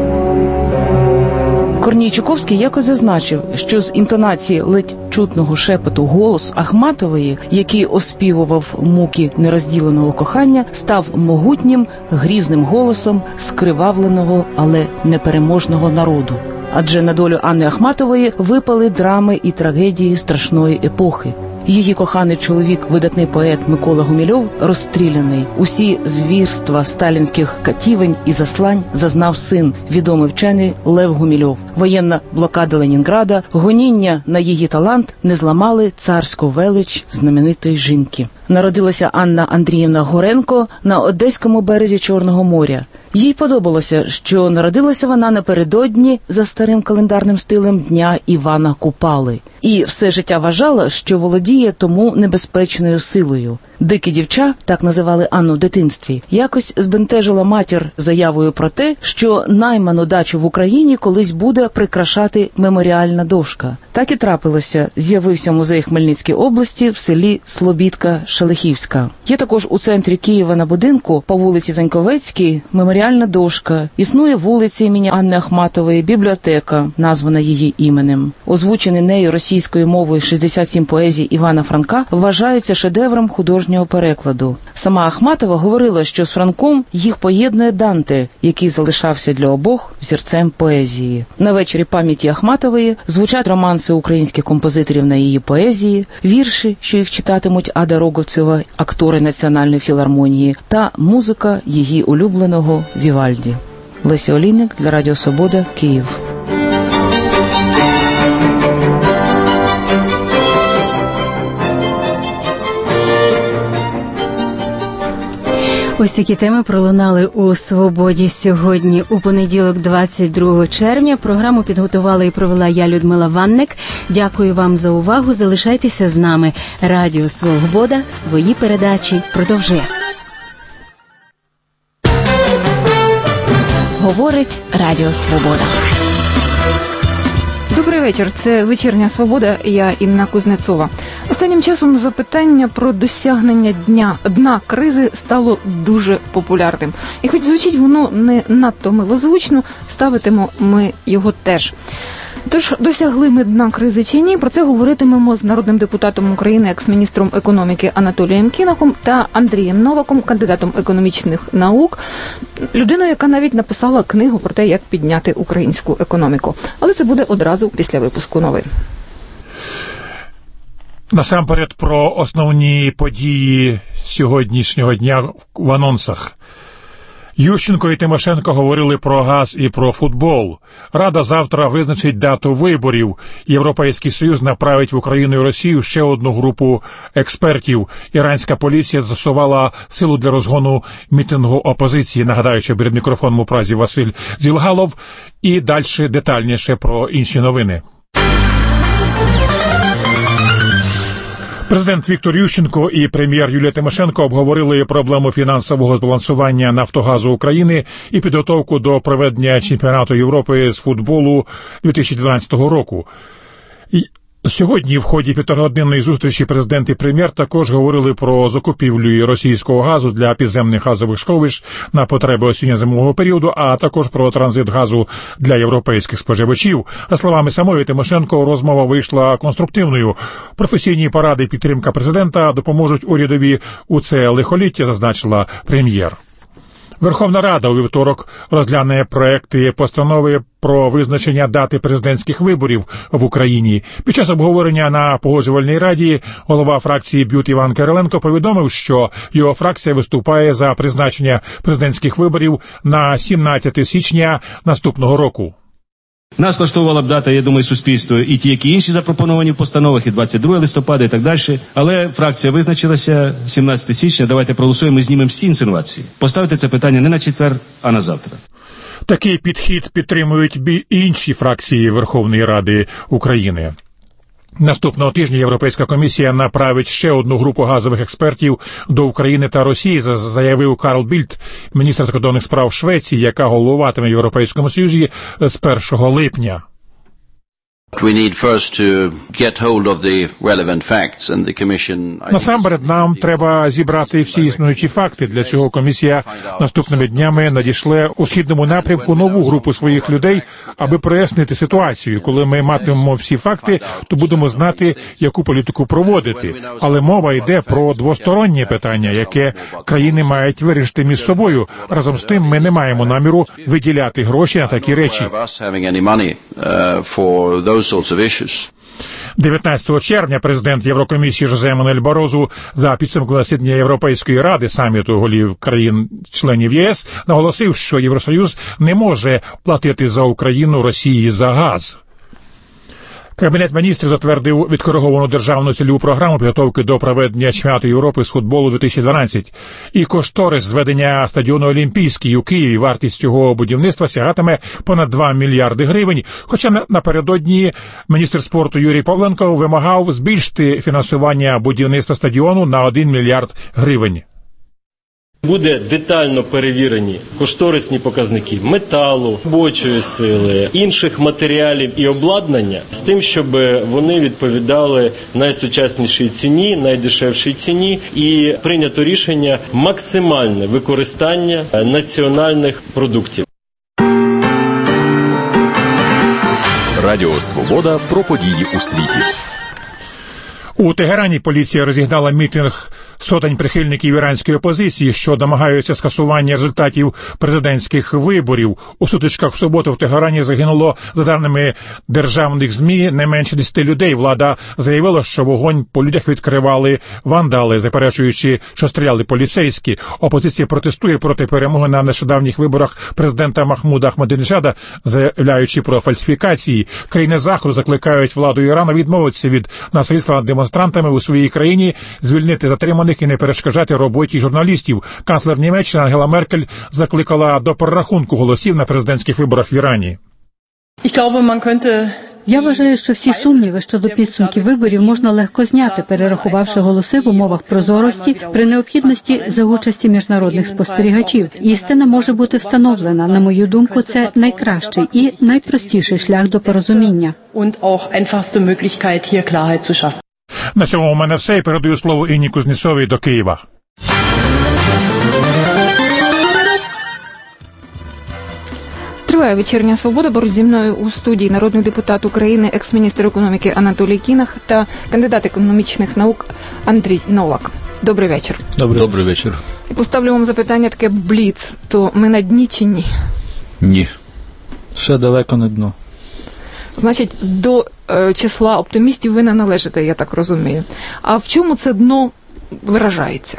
Корній Чуковський якось зазначив, що з інтонації ледь чутного шепоту голос Ахматової, який оспівував муки нерозділеного кохання, став могутнім, грізним голосом скривавленого, але непереможного народу. Адже на долю Анни Ахматової випали драми і трагедії страшної епохи. Її коханий чоловік, видатний поет Микола Гумільов, розстріляний. Усі звірства сталінських катівень і заслань зазнав син, відомий вчений Лев Гумільов. Воєнна блокада Ленінграда, гоніння на її талант не зламали царську велич знаменитої жінки. Народилася Анна Андріївна Горенко на Одеському березі Чорного моря. Їй подобалося, що народилася вона напередодні, за старим календарним стилем, дня Івана Купали. І все життя вважала, що володіє тому небезпечною силою. «Дикі дівча», так називали Анну в дитинстві, якось збентежила матір заявою про те, що найману дачу в Україні колись буде прикрашати меморіальна дошка. Так і трапилося. З'явився музей Хмельницькій області в селі Слобідка-Шелихівська. Є також у центрі Києва на будинку по вулиці Заньковецькій меморіальна дошка. Існує вулиця імені Анни Ахматової, бібліотека, названа її іменем. Озвучений нею російською мовою 67 поезій Івана Франка вважається шедевром художнього перекладу. Сама Ахматова говорила, що з Франком їх поєднує Данте, який залишався для обох взірцем поезії. На вечорі пам'яті Ахматової звучать романси українських композиторів на її поезії, вірші, що їх читатимуть Ада Роговцева, актори Національної філармонії, та музика її улюбленого Вівальді. Леся Олійник для Радіо Свобода, Київ. Ось такі теми пролунали у «Свободі» сьогодні, у понеділок, 22 червня. Програму підготувала і провела я, Людмила Ванник. Дякую вам за увагу. Залишайтеся з нами. Радіо Свобода свої передачі продовжує. Говорить Радіо Свобода. Добрий вечір. Це «Вечірня Свобода». Я Інна Кузнецова. Останнім часом запитання про досягнення дна кризи стало дуже популярним. І хоч звучить воно не надто милозвучно, ставитимо ми його теж. Тож, досягли ми дна кризи чи ні, про це говоритимемо з народним депутатом України, екс-міністром економіки Анатолієм Кінахом та Андрієм Новаком, кандидатом економічних наук, людиною, яка навіть написала книгу про те, як підняти українську економіку. Але це буде одразу після випуску новин. Насамперед про основні події сьогоднішнього дня в анонсах. Ющенко і Тимошенко говорили про газ і про футбол. Рада завтра визначить дату виборів. Європейський Союз направить в Україну і Росію ще одну групу експертів. Іранська поліція застосувала силу для розгону мітингу опозиції. Нагадаю, що перед мікрофоном у Празі Василь Зілгалов. І далі детальніше про інші новини. Президент Віктор Ющенко і прем'єр Юлія Тимошенко обговорили проблему фінансового збалансування «Нафтогазу» України і підготовку до проведення чемпіонату Європи з футболу 2012 року. Сьогодні в ході півторагодинної зустрічі президент і прем'єр також говорили про закупівлю російського газу для підземних газових сховищ на потреби осінньо-зимового періоду, а також про транзит газу для європейських споживачів. За словами самої Тимошенко, розмова вийшла конструктивною. Професійні поради і підтримка президента допоможуть урядові у це лихоліття, зазначила прем'єр. Верховна Рада у вівторок розгляне проекти постанови про визначення дати президентських виборів в Україні. Під час обговорення на Погоджувальній раді голова фракції БЮТ Іван Кириленко повідомив, що його фракція виступає за призначення президентських виборів на 17 січня наступного року. Нас влаштовувала б дата, я думаю, суспільство, і ті, які інші запропоновані в постановах, і 22 листопада, і так далі. Але фракція визначилася 17 січня, давайте проголосуємо і знімемо всі інсинуації. Поставити це питання не на четвер, а на завтра. Такий підхід підтримують інші фракції Верховної Ради України. Наступного тижня Європейська комісія направить ще одну групу газових експертів до України та Росії, заявив Карл Більд, міністр закордонних справ Швеції, яка головуватиме в Європейському Союзі з 1 липня. Насамперед, нам треба зібрати всі існуючі факти. Для цього комісія наступними днями надішле у східному напрямку нову групу своїх людей, аби прояснити ситуацію. Коли ми матимемо всі факти, то будемо знати, яку політику проводити. Але мова йде про двостороннє питання, яке країни мають вирішити між собою. Разом з тим, ми не маємо наміру виділяти гроші на такі речі. 19 червня президент Єврокомісії Жозе Мануель Барозу за підсумком засідання Європейської ради, саміту голів країн-членів ЄС, наголосив, що Євросоюз не може платити за Україну Росії за газ. Кабінет міністрів затвердив відкориговану державну цільову програму підготовки до проведення чемпіонату Європи з футболу 2012. І кошторис зведення стадіону Олімпійський у Києві, вартість його будівництва сягатиме понад 2 мільярди гривень. Хоча напередодні міністр спорту Юрій Павленко вимагав збільшити фінансування будівництва стадіону на 1 мільярд гривень. Буде детально перевірені кошторисні показники металу, робочої сили, інших матеріалів і обладнання з тим, щоб вони відповідали найсучаснішій ціні, найдешевшій ціні, і прийнято рішення максимальне використання національних продуктів. Радіо «Свобода» про події у світі. У Тегерані поліція розігнала мітинг сотень прихильників іранської опозиції, що домагаються скасування результатів президентських виборів. У сутичках в суботу в Тегерані загинуло, за даними державних ЗМІ, не менше 10 людей. Влада заявила, що вогонь по людях відкривали вандали, заперечуючи, що стріляли поліцейські. Опозиція протестує проти перемоги на нещодавніх виборах президента Махмуда Ахмадинеджада, заявляючи про фальсифікації. Країни Заходу закликають владу Ірану відмовитися від насильства над демонстрантами у своїй країні, звільнити затриманих і не перешкоджати роботі журналістів. Канцлер Німеччини Ангела Меркель закликала до перерахунку голосів на президентських виборах в Ірані. Я вважаю, що всі сумніви щодо підсумків виборів можна легко зняти, перерахувавши голоси в умовах прозорості при необхідності за участі міжнародних спостерігачів. Істина може бути встановлена. На мою думку, це найкращий і найпростіший шлях до порозуміння. На цьому у мене все. І передаю слово Інні Кузнєцовій до Києва. Триває вечірня свобода. Поруч зі мною у студії народний депутат України, екс-міністр економіки Анатолій Кінах та кандидат економічних наук Андрій Новак. Добрий вечір. Добрий вечір. І поставлю вам запитання таке бліц. То ми на дні чи ні? Ні. Ще далеко не дно. Значить, до числа оптимістів ви не належите, я так розумію. А в чому це дно виражається?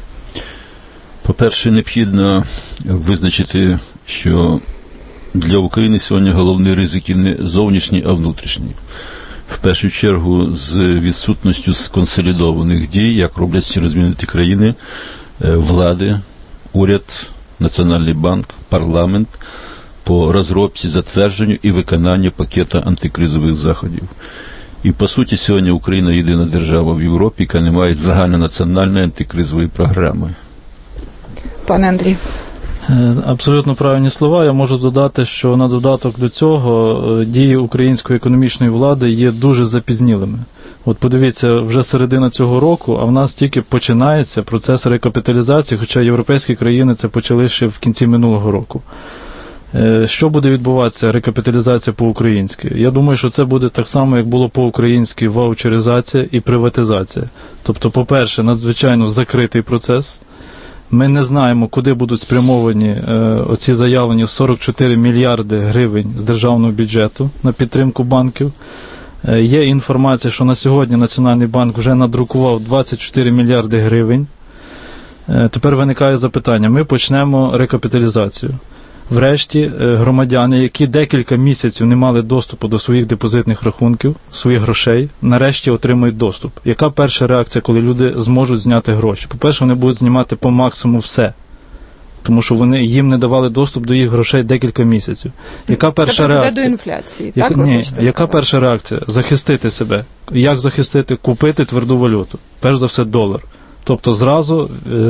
По-перше, необхідно визначити, що для України сьогодні головні ризики не зовнішні, а внутрішні. В першу чергу з відсутністю сконсолідованих дій, як роблять всі розвинуті країни, влади, уряд, Національний банк, парламент, по розробці, затвердженню і виконанню пакета антикризових заходів. І, по суті, сьогодні Україна єдина держава в Європі, яка не має загальнонаціональної антикризової програми. Пане Андрій. Абсолютно правильні слова. Я можу додати, що на додаток до цього дії української економічної влади є дуже запізнілими. От подивіться, вже середина цього року, а в нас тільки починається процес рекапіталізації, хоча європейські країни це почали ще в кінці минулого року. Що буде відбуватися рекапіталізація по-українськи? Я думаю, що це буде так само, як було по-українськи ваучеризація і приватизація. Тобто, по-перше, надзвичайно закритий процес. Ми не знаємо, куди будуть спрямовані оці заявлені 44 мільярди гривень з державного бюджету на підтримку банків. Є інформація, що на сьогодні Національний банк вже надрукував 24 мільярди гривень. Тепер виникає запитання. Ми почнемо рекапіталізацію. Врешті громадяни, які декілька місяців не мали доступу до своїх депозитних рахунків, своїх грошей, нарешті отримують доступ. Яка перша реакція, коли люди зможуть зняти гроші? По-перше, вони будуть знімати по максимуму все. Тому що їм не давали доступ до їх грошей декілька місяців. Яка перша реакція? Це призведе до інфляції, так? Ні, яка перша реакція? Захистити себе. Як захистити? Купити тверду валюту. Перш за все, долар. Тобто зразу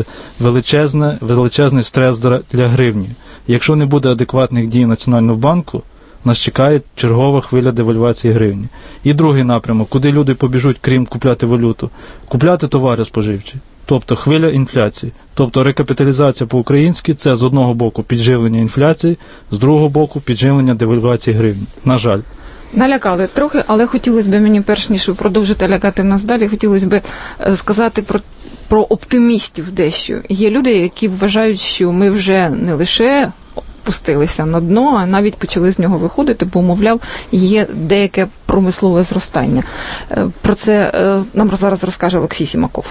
величезний стрес для гривні. Якщо не буде адекватних дій Національного банку, нас чекає чергова хвиля девальвації гривні. І другий напрямок, куди люди побіжуть, крім купляти валюту? Купляти товари споживчі. Тобто хвиля інфляції. Тобто рекапіталізація по-українськи – це з одного боку підживлення інфляції, з другого боку підживлення девальвації гривні. На жаль. Налякали трохи, але хотілося б мені, перш ніж продовжити лякати нас далі, хотілося б сказати про оптимістів дещо. Є люди, які вважають, що ми вже не лише опустилися на дно, а навіть почали з нього виходити, бо, мовляв, є деяке промислове зростання. Про це нам зараз розкаже Олексій Сімаков.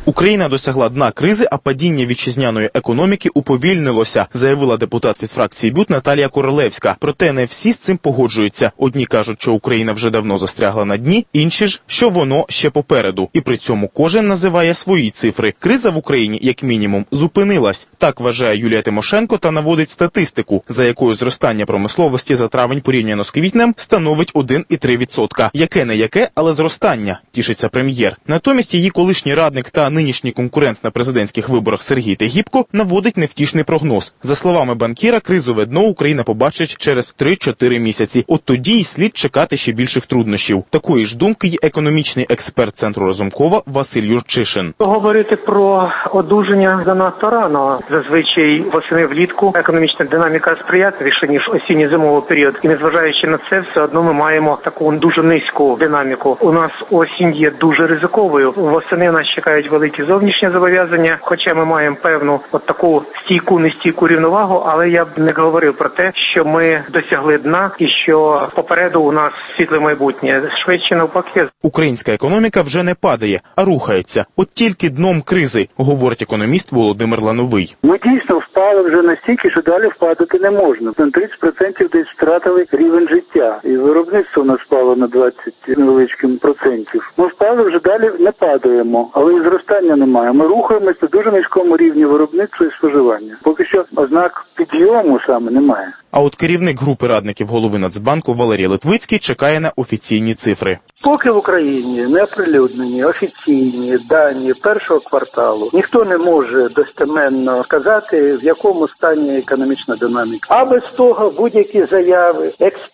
Україна досягла дна кризи, а падіння вітчизняної економіки уповільнилося, заявила депутат від фракції БЮТ Наталія Королевська. Проте не всі з цим погоджуються. Одні кажуть, що Україна вже давно застрягла на дні, інші ж, що воно ще попереду. І при цьому кожен називає свої цифри. Криза в Україні, як мінімум, зупинилась. Так вважає Юлія Тимошенко та наводить статистику, за якою зростання промисловості за травень порівняно з квітнем становить 1,3%. Яке-не-яке, але зростання, тішиться прем'єр. Натомість її колишній радник та нинішній конкурент на президентських виборах Сергій Тегібко наводить невтішний прогноз. За словами банкіра, кризове дно Україна побачить через 3-4 місяці. От тоді й слід чекати ще більших труднощів. Такої ж думки й економічний експерт Центру Разумкова Василь Юрчишин. Говорити про одужання занадто рано. Зазвичай восени влітку економічна динаміка сприятливіша, ніж осінньо-зимовий період. І незважаючи на це, все одно ми маємо таку дуже низьку динаміку. У нас осінь є дуже ризиковою. Восени нас чекають великі зовнішні зобов'язання, хоча ми маємо певну таку стійку-нестійку рівновагу, але я б не говорив про те, що ми досягли дна і що попереду у нас світле майбутнє. Швидше навпаки. Українська економіка вже не падає, а рухається. От тільки дном кризи, говорить економіст Володимир Лановий. Ми дійсно впали вже настільки, що далі впадати не можна. На 30% десь втратили рівень життя. І виробництво у нас впало на 20 невеличким процентів. Ми впали, вже далі не падаємо, але і зростання немає. Ми рухаємося на дуже низькому рівні виробництва і споживання. Поки що ознак підйому саме немає. А от керівник групи радників голови Нацбанку Валерій Литвицький чекає на офіційні цифри. Поки в Україні не оприлюднені офіційні дані першого кварталу, ніхто не може достеменно сказати, в якому стані економічна динаміка. А без того будь-які заяви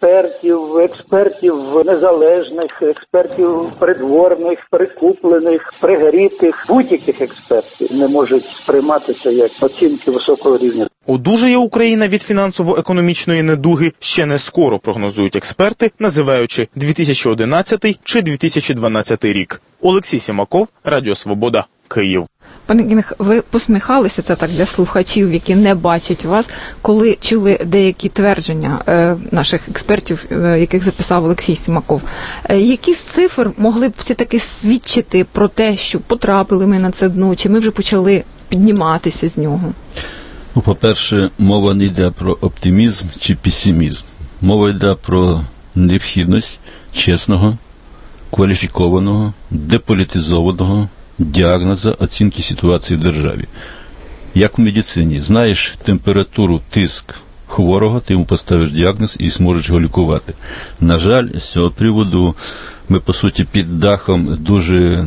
експертів незалежних, експертів придворних, прикуплених, пригорітих, будь-яких експертів не можуть сприйматися як оцінки високого рівня. Одужає Україна від фінансово-економічної недуги ще не скоро, прогнозують експерти, називаючи 2011 чи 2012 рік. Олексій Сімаков, Радіо Свобода, Київ. Пане Кінг, ви посміхалися, це так для слухачів, які не бачать вас, коли чули деякі твердження наших експертів, яких записав Олексій Сімаков. Які з цифр могли б все-таки свідчити про те, що потрапили ми на це дно, чи ми вже почали підніматися з нього? Ну, по-перше, мова не йде про оптимізм чи песимізм. Мова йде про необхідність чесного, кваліфікованого, деполітизованого діагнозу оцінки ситуації в державі. Як в медицині, знаєш температуру, тиск хворого, ти йому поставиш діагноз і зможеш його лікувати. На жаль, з цього приводу ми, по суті, під дахом дуже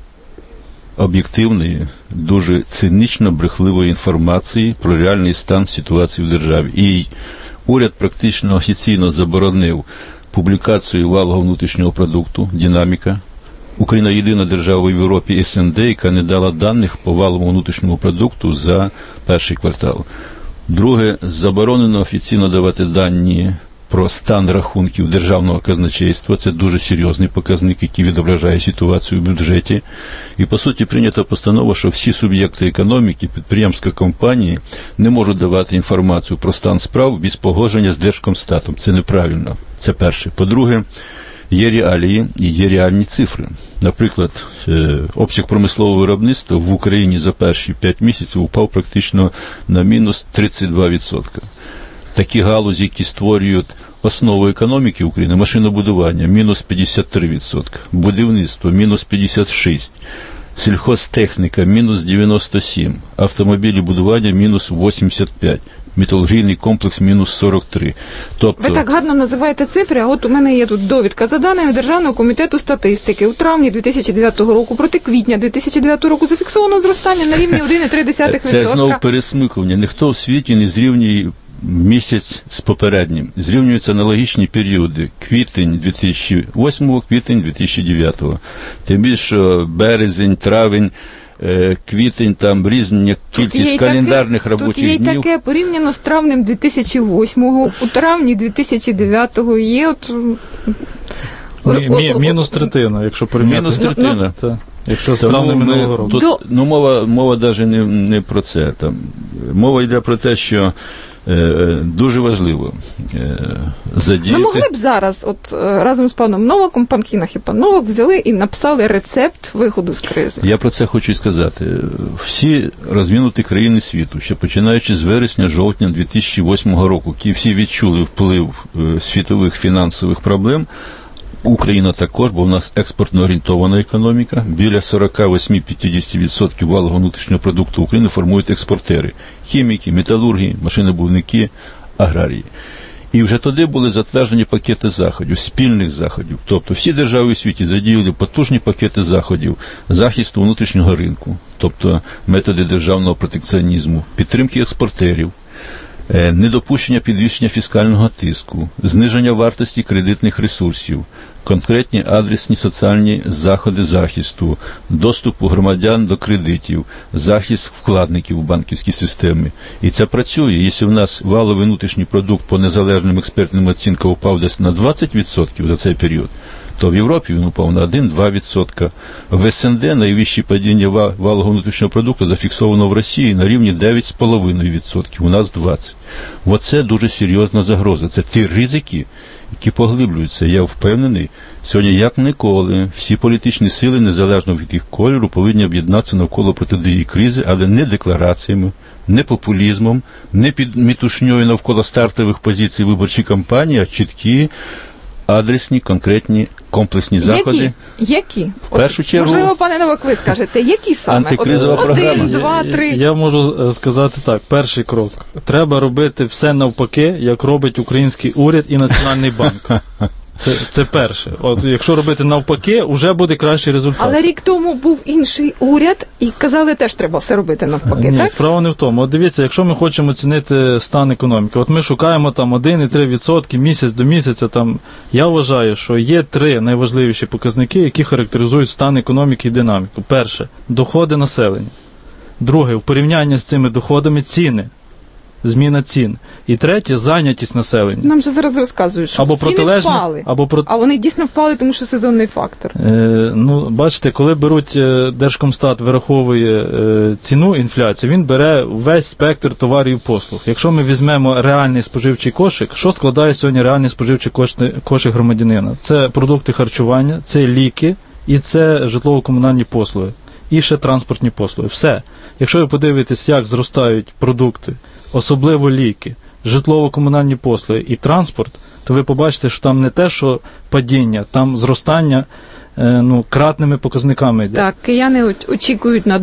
об'єктивної, дуже цинічно брехливої інформації про реальний стан ситуації в державі. І уряд практично офіційно заборонив публікацію валового внутрішнього продукту, динаміка. Україна єдина держава в Європі СНД, яка не дала даних по валовому внутрішньому продукту за перший квартал. Друге, заборонено офіційно давати дані про стан рахунків державного казначейства. Це дуже серйозний показник, який відображає ситуацію в бюджеті. І, по суті, прийнята постанова, що всі суб'єкти економіки, підприємства, компанії не можуть давати інформацію про стан справ без погодження з Держкомстатом. Це неправильно. Це перше. По-друге, є реалії і є реальні цифри. Наприклад, обсяг промислового виробництва в Україні за перші 5 місяців упав практично на мінус 32%. Такі галузі, які створюють основу економіки України, машинобудування, мінус 53%, будівництво, мінус 56%, сільхозтехніка, мінус 97%, автомобілі будування, мінус 85%, металургійний комплекс, мінус 43%. Тобто... Ви так гарно називаєте цифри, а от у мене є тут довідка. За даними Державного комітету статистики, у травні 2009 року проти квітня 2009 року зафіксовано зростання на рівні 1,3%. Це знову пересмикування. Ніхто в світі не зрівнює місяць з попереднім. Зрівнюються аналогічні періоди. Квітень 2008, квітень 2009. Тим більше березень, травень, квітень, там різні кількість календарних робочих днів. Тут є таке порівняно з травнем 2008-го, у травні 2009-го є от... Мінус третина, якщо порівняти. Мінус третина. Якщо з травнем минулого року. Мова навіть не про це. Мова йде про те, що дуже важливо задіяти. Ми могли б зараз, от разом з паном Новаком, пан Кінах і пан Новак взяли і написали рецепт виходу з кризи. Я про це хочу і сказати. Всі розвинуті країни світу, ще починаючи з вересня-жовтня 2008 року, які всі відчули вплив світових фінансових проблем, Україна також, бо в нас експортно орієнтована економіка. Біля 48-50% валового внутрішнього продукту України формують експортери. Хіміки, металурги, машинобудівники, аграрії. І вже тоді були затверджені пакети заходів, спільних заходів. Тобто всі держави у світі задіяли потужні пакети заходів захисту внутрішнього ринку, тобто методи державного протекціонізму, підтримки експортерів, недопущення підвищення фіскального тиску, зниження вартості кредитних ресурсів, конкретні адресні соціальні заходи захисту, доступу громадян до кредитів, захист вкладників у банківській системі. І це працює. Якщо в нас валовий внутрішній продукт по незалежним експертним оцінкам упав десь на 20% за цей період, то в Європі він упав на 1-2%. В СНД найвищі падіння валового внутрішнього продукту зафіксовано в Росії на рівні 9,5%, у нас 20%. Оце дуже серйозна загроза. Це ті ризики, які поглиблюються. Я впевнений, сьогодні як ніколи всі політичні сили, незалежно від їх кольору, повинні об'єднатися навколо протидії кризи, але не деклараціями, не популізмом, не підмітушньою навколо стартових позицій виборчої кампанії, а чіткі, адресні, конкретні, комплексні заходи. Які? В першу чергу, можливо, пане Новак, ви скажете, які саме? Антикризова програма. 1, 2, 3. Я можу сказати так. Перший крок. Треба робити все навпаки, як робить український уряд і Національний банк. Це перше. От якщо робити навпаки, вже буде кращий результат. Але рік тому був інший уряд, і казали, теж треба все робити навпаки, Ні, так? справа не в тому. От дивіться, якщо ми хочемо оцінити стан економіки, от ми шукаємо там 1,3% місяць до місяця, там, я вважаю, що є 3 найважливіші показники, які характеризують стан економіки і динаміку. Перше – доходи населення. Друге – в порівнянні з цими доходами ціни. Зміна цін. І третє – зайнятість населення. Нам же зараз розказують, що ціни впали. А вони дійсно впали, тому що сезонний фактор. Бачите, коли беруть Держкомстат, вираховує ціну інфляції, він бере весь спектр товарів і послуг. Якщо ми візьмемо реальний споживчий кошик, що складає сьогодні реальний споживчий кошик громадянина? Це продукти харчування, це ліки і це житлово-комунальні послуги. І ще транспортні послуги. Все. Якщо ви подивитесь, як зростають продукти, особливо ліки, житлово-комунальні послуги і транспорт, то ви побачите, що там не те, що падіння, там зростання кратними показниками йде. Так, кияни очікують на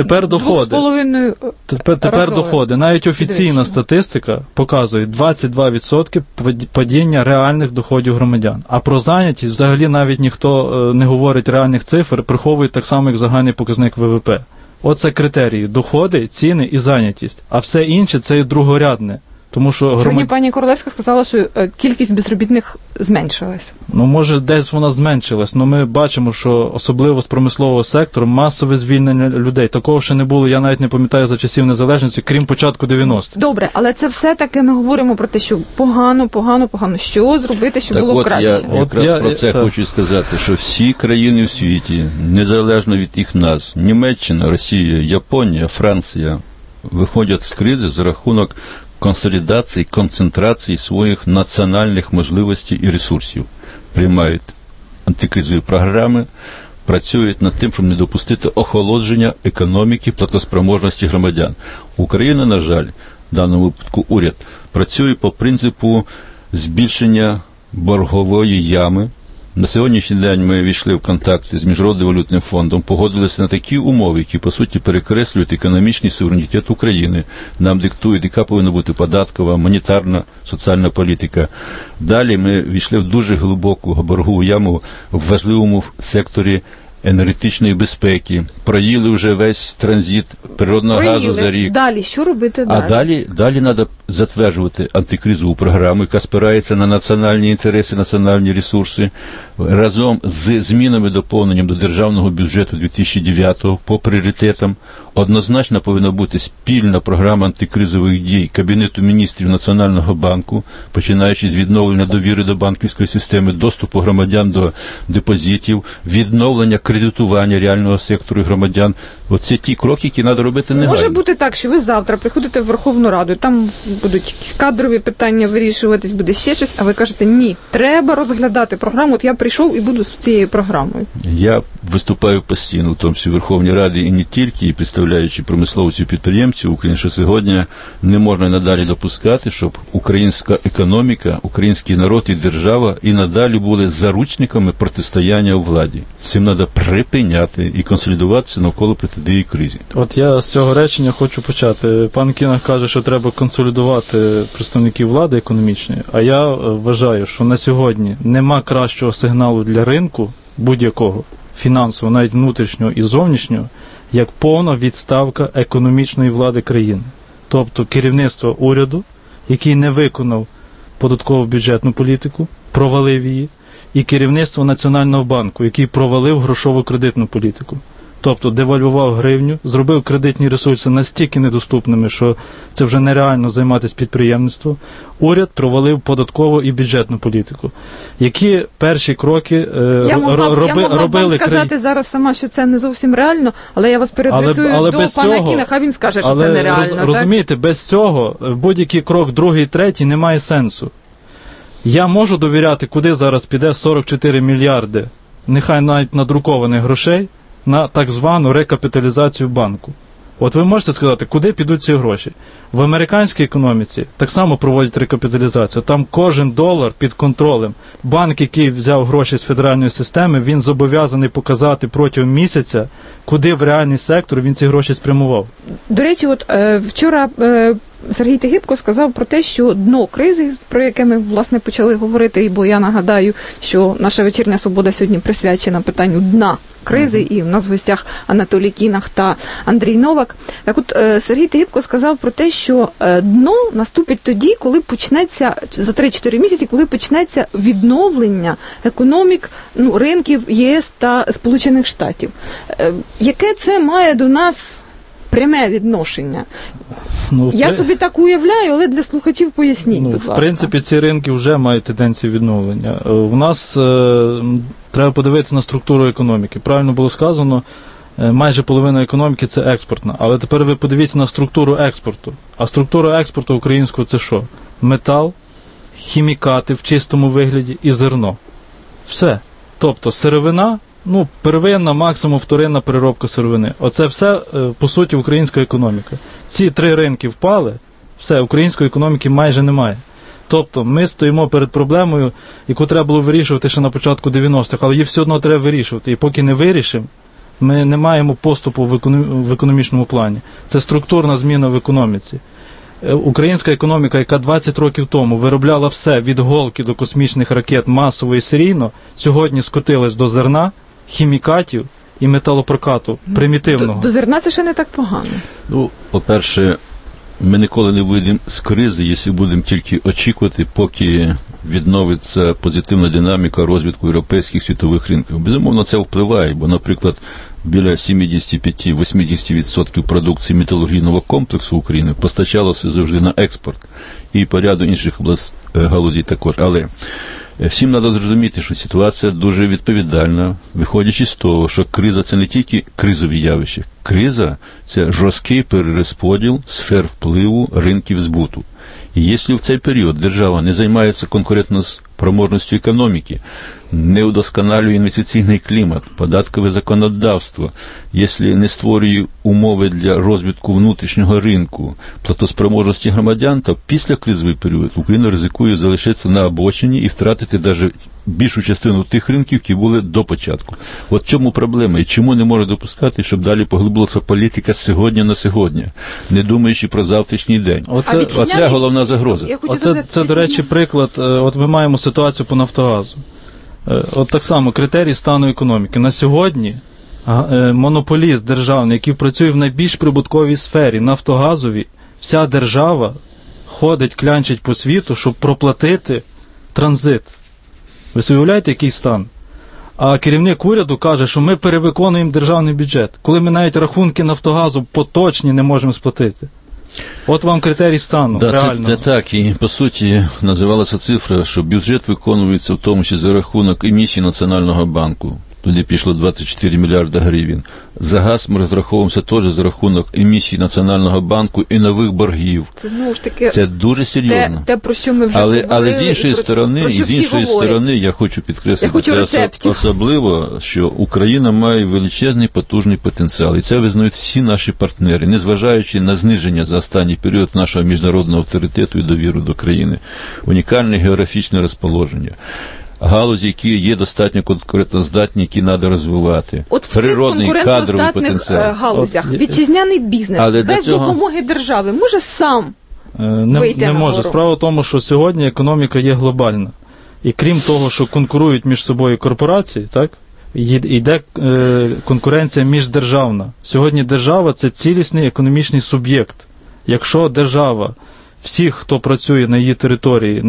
2,5 Тепер доходи. Навіть офіційна статистика показує 22% падіння реальних доходів громадян. А про зайнятість взагалі навіть ніхто не говорить реальних цифр, приховують так само, як загальний показник ВВП. Оце критерії – доходи, ціни і зайнятість. А все інше – це і другорядне. Тому що сьогодні пані Королевська сказала, що кількість безробітних зменшилась. Може, десь вона зменшилась, але ми бачимо, що особливо з промислового сектору масове звільнення людей. Такого ще не було, я навіть не пам'ятаю за часів незалежності, крім початку 90-х. Добре, але це все-таки ми говоримо про те, що погано. Що зробити, щоб було краще? Я якраз про це хочу сказати, що всі країни в світі, незалежно від їх назв, Німеччина, Росія, Японія, Франція, виходять з кризи за рахунок консолідації, концентрації своїх національних можливостей і ресурсів. Приймають антикризові програми, працюють над тим, щоб не допустити охолодження економіки, платоспроможності громадян. Україна, на жаль, в даному випадку уряд, працює по принципу збільшення боргової ями. На сьогоднішній день ми війшли в контакти з Міжнародним валютним фондом, погодилися на такі умови, які, по суті, перекреслюють економічний суверенітет України. Нам диктують, яка повинна бути податкова, монетарна, соціальна політика. Далі ми війшли в дуже глибоку боргову яму в важливому секторі енергетичної безпеки. Проїли вже весь транзит природного газу за рік. Далі, що робити далі? А далі треба затверджувати антикризову програму, яка спирається на національні інтереси, національні ресурси, разом з змінами, доповненням до державного бюджету 2009 по пріоритетам, Однозначно повинна бути спільна програма антикризових дій Кабінету міністрів Національного банку, починаючи з відновлення довіри до банківської системи, доступу громадян до депозитів, відновлення кредитування реального сектору громадян. Оце ті кроки, які треба робити негайно. Може бути так, що ви завтра приходите в Верховну Раду, там будуть якісь кадрові питання вирішуватись, буде ще щось, а ви кажете, ні, треба розглядати програму, от я прийшов і буду з цією програмою. Я виступаю постійно, в тому числі в Верховній Раді, і не тільки, і представляючи промисловців, підприємців України, що сьогодні не можна надалі допускати, щоб українська економіка, український народ і держава і надалі були заручниками протистояння у владі. З цим треба припиняти і консолідуватися навколо протидії кризі. От я з цього речення хочу почати. Пан Кінах каже, що треба консолідувати представників влади економічної, а я вважаю, що на сьогодні нема кращого сигналу для ринку, будь-якого, фінансового, навіть внутрішнього і зовнішнього, як повна відставка економічної влади країни. Тобто керівництво уряду, який не виконав податкову бюджетну політику, провалив її, і керівництво Національного банку, який провалив грошово-кредитну політику. Тобто девальвував гривню, зробив кредитні ресурси настільки недоступними, що це вже нереально займатися підприємництвом. Уряд провалив податкову і бюджетну політику. Які перші кроки робили... вам сказати зараз сама, що це не зовсім реально, але я вас переадресую до пана Кінаха, він скаже, що це нереально. Розумієте, без цього будь-який крок, другий, третій, не має сенсу. Я можу довіряти, куди зараз піде 44 мільярди, нехай навіть надрукованих грошей, на так звану рекапіталізацію банку. От ви можете сказати, куди підуть ці гроші? В американській економіці так само проводять рекапіталізацію. Там кожен долар під контролем. Банк, який взяв гроші з федеральної системи, він зобов'язаний показати протягом місяця, куди в реальний сектор він ці гроші спрямував. До речі, от вчора Сергій Тигибко сказав про те, що дно кризи, про яке ми, власне, почали говорити, бо я нагадаю, що наша вечірня свобода сьогодні присвячена питанню дна кризи, і в нас в гостях Анатолій Кінах та Андрій Новак. Так от, Сергій Тигибко сказав про те, що дно наступить тоді, коли почнеться, за 3-4 місяці, коли почнеться відновлення економік, ринків ЄС та Сполучених Штатів. Яке це має до нас пряме відношення? Я собі так уявляю, але для слухачів поясніть, будь ласка. В принципі, ці ринки вже мають тенденцію відновлення. У нас треба подивитися на структуру економіки. Правильно було сказано, майже половина економіки – це експортна. Але тепер ви подивіться на структуру експорту. А структура експорту українського – це що? Метал, хімікати в чистому вигляді і зерно. Все. Тобто сировина, первинна, максимум вторинна переробка сировини. Оце все, по суті, українська економіка. Ці 3 ринки впали, все, української економіки майже немає. Тобто ми стоїмо перед проблемою, яку треба було вирішувати ще на початку 90-х, але її все одно треба вирішувати. І поки не вирішимо, ми не маємо поступу в економічному плані. Це структурна зміна в економіці. Українська економіка, яка 20 років тому виробляла все від голки до космічних ракет масово і серійно, сьогодні скотилась до зерна, хімікатів і металопрокату примітивного. До зерна це ще не так погано. По-перше, ми ніколи не вийдемо з кризи, якщо будемо тільки очікувати, поки відновиться позитивна динаміка розвитку європейських світових ринків. Безумовно, це впливає, бо, наприклад, біля 75-80% продукції металургійного комплексу України постачалося завжди на експорт і по ряду інших галузей також. Але всім треба зрозуміти, що ситуація дуже відповідальна, виходячи з того, що криза – це не тільки кризові явища. Криза – це жорсткий перерозподіл сфер впливу ринків збуту. І якщо в цей період держава не займається конкурентоспроможністю економіки, не удосконалює інвестиційний клімат, податкове законодавство, якщо не створює умови для розвитку внутрішнього ринку, платоспроможності громадян, то після кризовий період Україна ризикує залишитися на обочині і втратити навіть більшу частину тих ринків, які були до початку. От в чому проблема і чому не може допускати, щоб далі поглибилася політика сьогодні на сьогодні, не думаючи про завтрашній день. Оце головна загроза. Це, до речі, приклад. От ми маємо ситуацію по Нафтогазу. От так само, критерій стану економіки. На сьогодні монополіст державний, який працює в найбільш прибутковій сфері, нафтогазовій, вся держава ходить, клянчить по світу, щоб проплатити транзит. Ви уявляєте, який стан? А керівник уряду каже, що ми перевиконуємо державний бюджет, коли ми навіть рахунки Нафтогазу поточні не можемо сплатити. От вам критерій стану, реально. Це так, і по суті називалася цифра, що бюджет виконується в тому числі за рахунок емісії Національного банку. Туди пішло 24 мільярда гривень. За газ ми розраховуємося теж за рахунок емісії Національного банку і нових боргів. Це знову ж таки це дуже серйозно. Те, про що ми вже говорили. Але з іншої сторони, я хочу підкреслити, це особливо, що Україна має величезний потужний потенціал. І це визнають всі наші партнери, незважаючи на зниження за останній період нашого міжнародного авторитету і довіру до країни. Унікальне географічне розположення. Галузі, які є достатньо конкурентоздатні, які треба розвивати. От в цих конкурентоздатних галузях вітчизняний бізнес без допомоги держави може сам вийти не може. Справа в тому, що сьогодні економіка є глобальна. І крім того, що конкурують між собою корпорації, так, йде конкуренція міждержавна. Сьогодні держава – це цілісний економічний суб'єкт. Якщо держава всіх, хто працює на її території,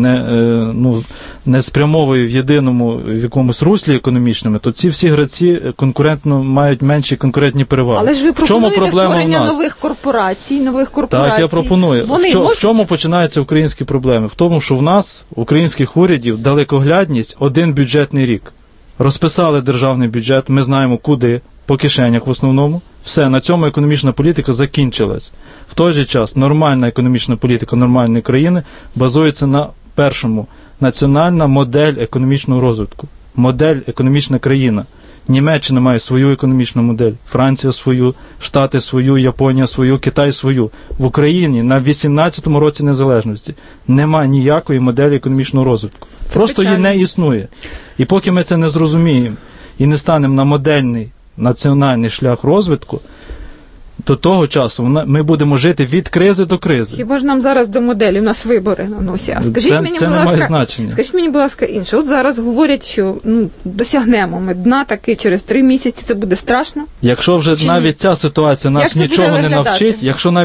не спрямовує в єдиному в якомусь руслі економічному, то ці всі гравці конкурентно мають менші конкурентні переваги. Але ж ви пропонуєте створення нових корпорацій. Так, я пропоную. В чому починаються українські проблеми? В тому, що в нас, українських урядів, далекоглядність один бюджетний рік. Розписали державний бюджет, ми знаємо куди, по кишенях в основному. Все, на цьому економічна політика закінчилась. В той же час нормальна економічна політика нормальної країни базується на першому – національна модель економічного розвитку. Модель економічна країна. Німеччина має свою економічну модель, Франція свою, Штати свою, Японія свою, Китай свою. В Україні на 18-му році незалежності немає ніякої моделі економічного розвитку. Просто її не існує. І поки ми це не зрозуміємо і не станемо на модельний національний шлях розвитку, до того часу ми будемо жити від кризи до кризи. Хіба ж нам зараз до моделі, у нас вибори на носі? Це не має значення. Скажіть мені, будь ласка, інше. От зараз говорять, що досягнемо ми дна таки через 3 місяці, це буде страшно? Якщо вже навіть ця ситуація нас нічого не навчить,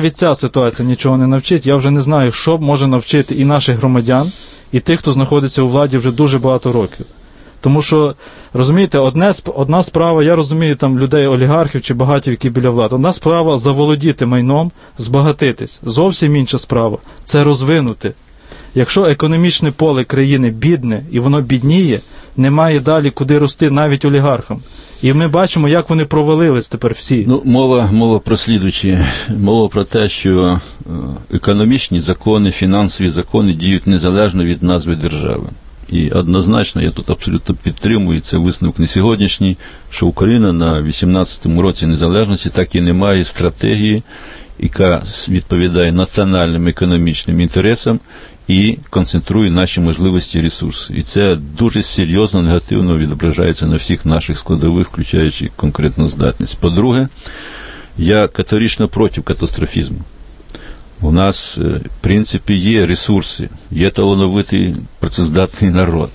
я вже не знаю, що може навчити і наших громадян, і тих, хто знаходиться у владі вже дуже багато років. Тому що, розумієте, одна справа, я розумію там людей, олігархів чи багатів, які біля влади. Одна справа – заволодіти майном, збагатитись. Зовсім інша справа – це розвинути. Якщо економічне поле країни бідне, і воно бідніє, немає далі куди рости навіть олігархам. І ми бачимо, як вони провалились тепер всі. Мова про слідуюче. Мова про те, що економічні закони, фінансові закони діють незалежно від назви держави. І однозначно, я тут абсолютно підтримую, це висновок не сьогоднішній, що Україна на 18-му році незалежності так і не має стратегії, яка відповідає національним економічним інтересам і концентрує наші можливості і ресурси. І це дуже серйозно, негативно відображається на всіх наших складових, включаючи конкурентоздатність. По-друге, я категорично проти катастрофізму. У нас, в принципі, є ресурси, є талановитий, працездатний народ,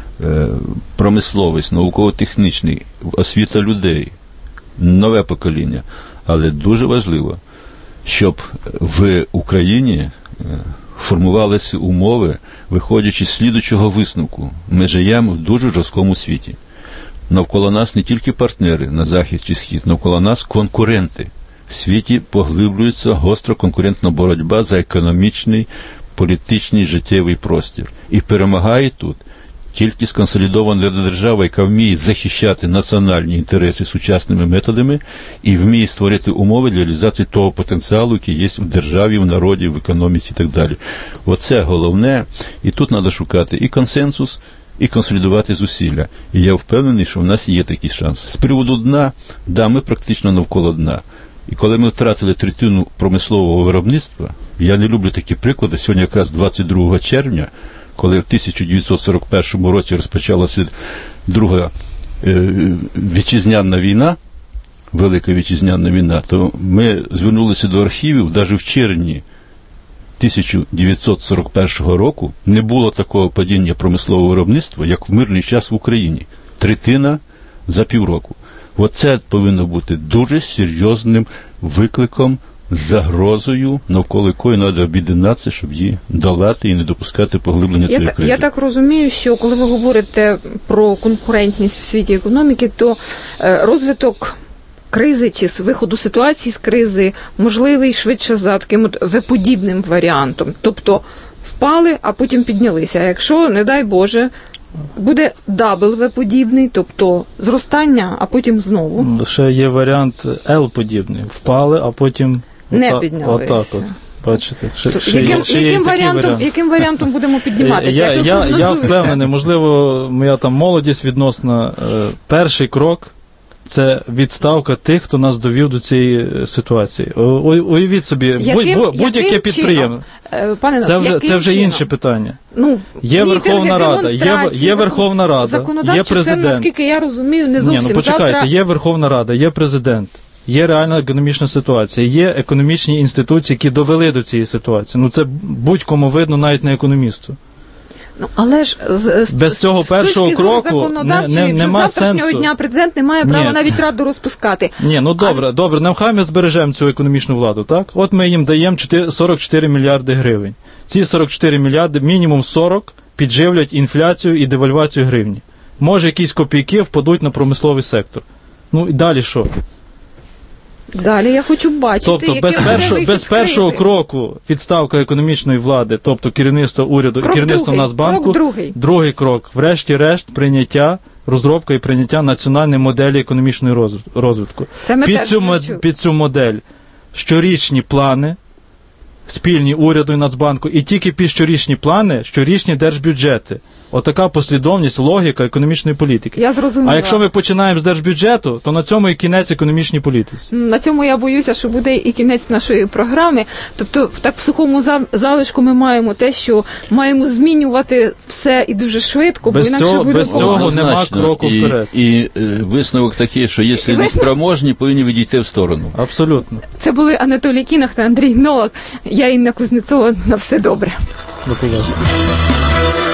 промисловість, науково-технічний, освіта людей, нове покоління. Але дуже важливо, щоб в Україні формувалися умови, виходячи з слідучого висновку. Ми живемо в дуже жорсткому світі. Навколо нас не тільки партнери на захід чи схід, навколо нас конкуренти. В світі поглиблюється гостра конкурентна боротьба за економічний, політичний, життєвий простір. І перемагає тут тільки сконсолідована держава, яка вміє захищати національні інтереси сучасними методами і вміє створити умови для реалізації того потенціалу, який є в державі, в народі, в економіці і так далі. Оце головне. І тут треба шукати і консенсус, і консолідувати зусилля. І я впевнений, що в нас є такий шанс. З приводу дна, ми практично навколо дна. І коли ми втратили третину промислового виробництва, я не люблю такі приклади, сьогодні якраз 22 червня, коли в 1941 році розпочалася Друга вітчизняна війна, Велика вітчизняна війна, то ми звернулися до архівів, навіть в червні 1941 року не було такого падіння промислового виробництва, як в мирний час в Україні. Третина за півроку. Оце повинно бути дуже серйозним викликом загрозою, навколо якої треба об'єднатися, щоб її долати і не допускати поглиблення цієї кризи. Я так розумію, що коли ви говорите про конкурентність в світі економіки, то розвиток кризи чи з виходу ситуації з кризи можливий швидше за таким от V-подібним варіантом. Тобто впали, а потім піднялися. А якщо, не дай Боже, буде дабл V-подібний, тобто зростання, а потім знову. Ще є варіант L-подібний. Впали, а потім не піднялися. Отак от. Бачите? Яким варіантом будемо підніматися? Я впевнений, можливо, моя там молодість відносна. Перший крок – це відставка тих, хто нас довів до цієї ситуації. Уявіть собі, будь-яке підприємство. Це вже інше питання. Є Верховна Рада, є Верховна Рада, є президент. Це, наскільки я розумію, не зовсім. Почекайте, є Верховна Рада, є президент. Є реальна економічна ситуація, є економічні інституції, які довели до цієї ситуації. Це будь-кому видно, навіть не економісту. Але ж без цього першого кроку нема сенсу. Завтрашнього дня президент не має права навіть раду розпускати. Добре, нехай ми збережемо цю економічну владу, так? От ми їм даємо 44 мільярди гривень. Ці 44 мільярди, мінімум 40, підживлять інфляцію і девальвацію гривні. Може, якісь копійки впадуть на промисловий сектор. І далі що? Далі я хочу бачити, тобто без першого кроку відставка економічної влади, тобто керівництво уряду і керівництво Нацбанку, другий крок, врешті-решт, розробка і прийняття національної моделі економічної розвитку. Під цю модель щорічні плани, спільні уряду і Нацбанку, і тільки під щорічні плани, щорічні держбюджети. Отака послідовність, логіка економічної політики. Я зрозуміла. А якщо ми починаємо з держбюджету, то на цьому і кінець економічній політиці. На цьому я боюся, що буде і кінець нашої програми. Тобто, в сухому залишку ми маємо те, що маємо змінювати все і дуже швидко, бо інакше буде без цього нема кроку вперед. І висновок такий, що якщо не спроможні, повинні відійти в сторону. Абсолютно. Це були Анатолій Кінах та Андрій Новак. Я Інна Кузнецова. На все добре. До побачення.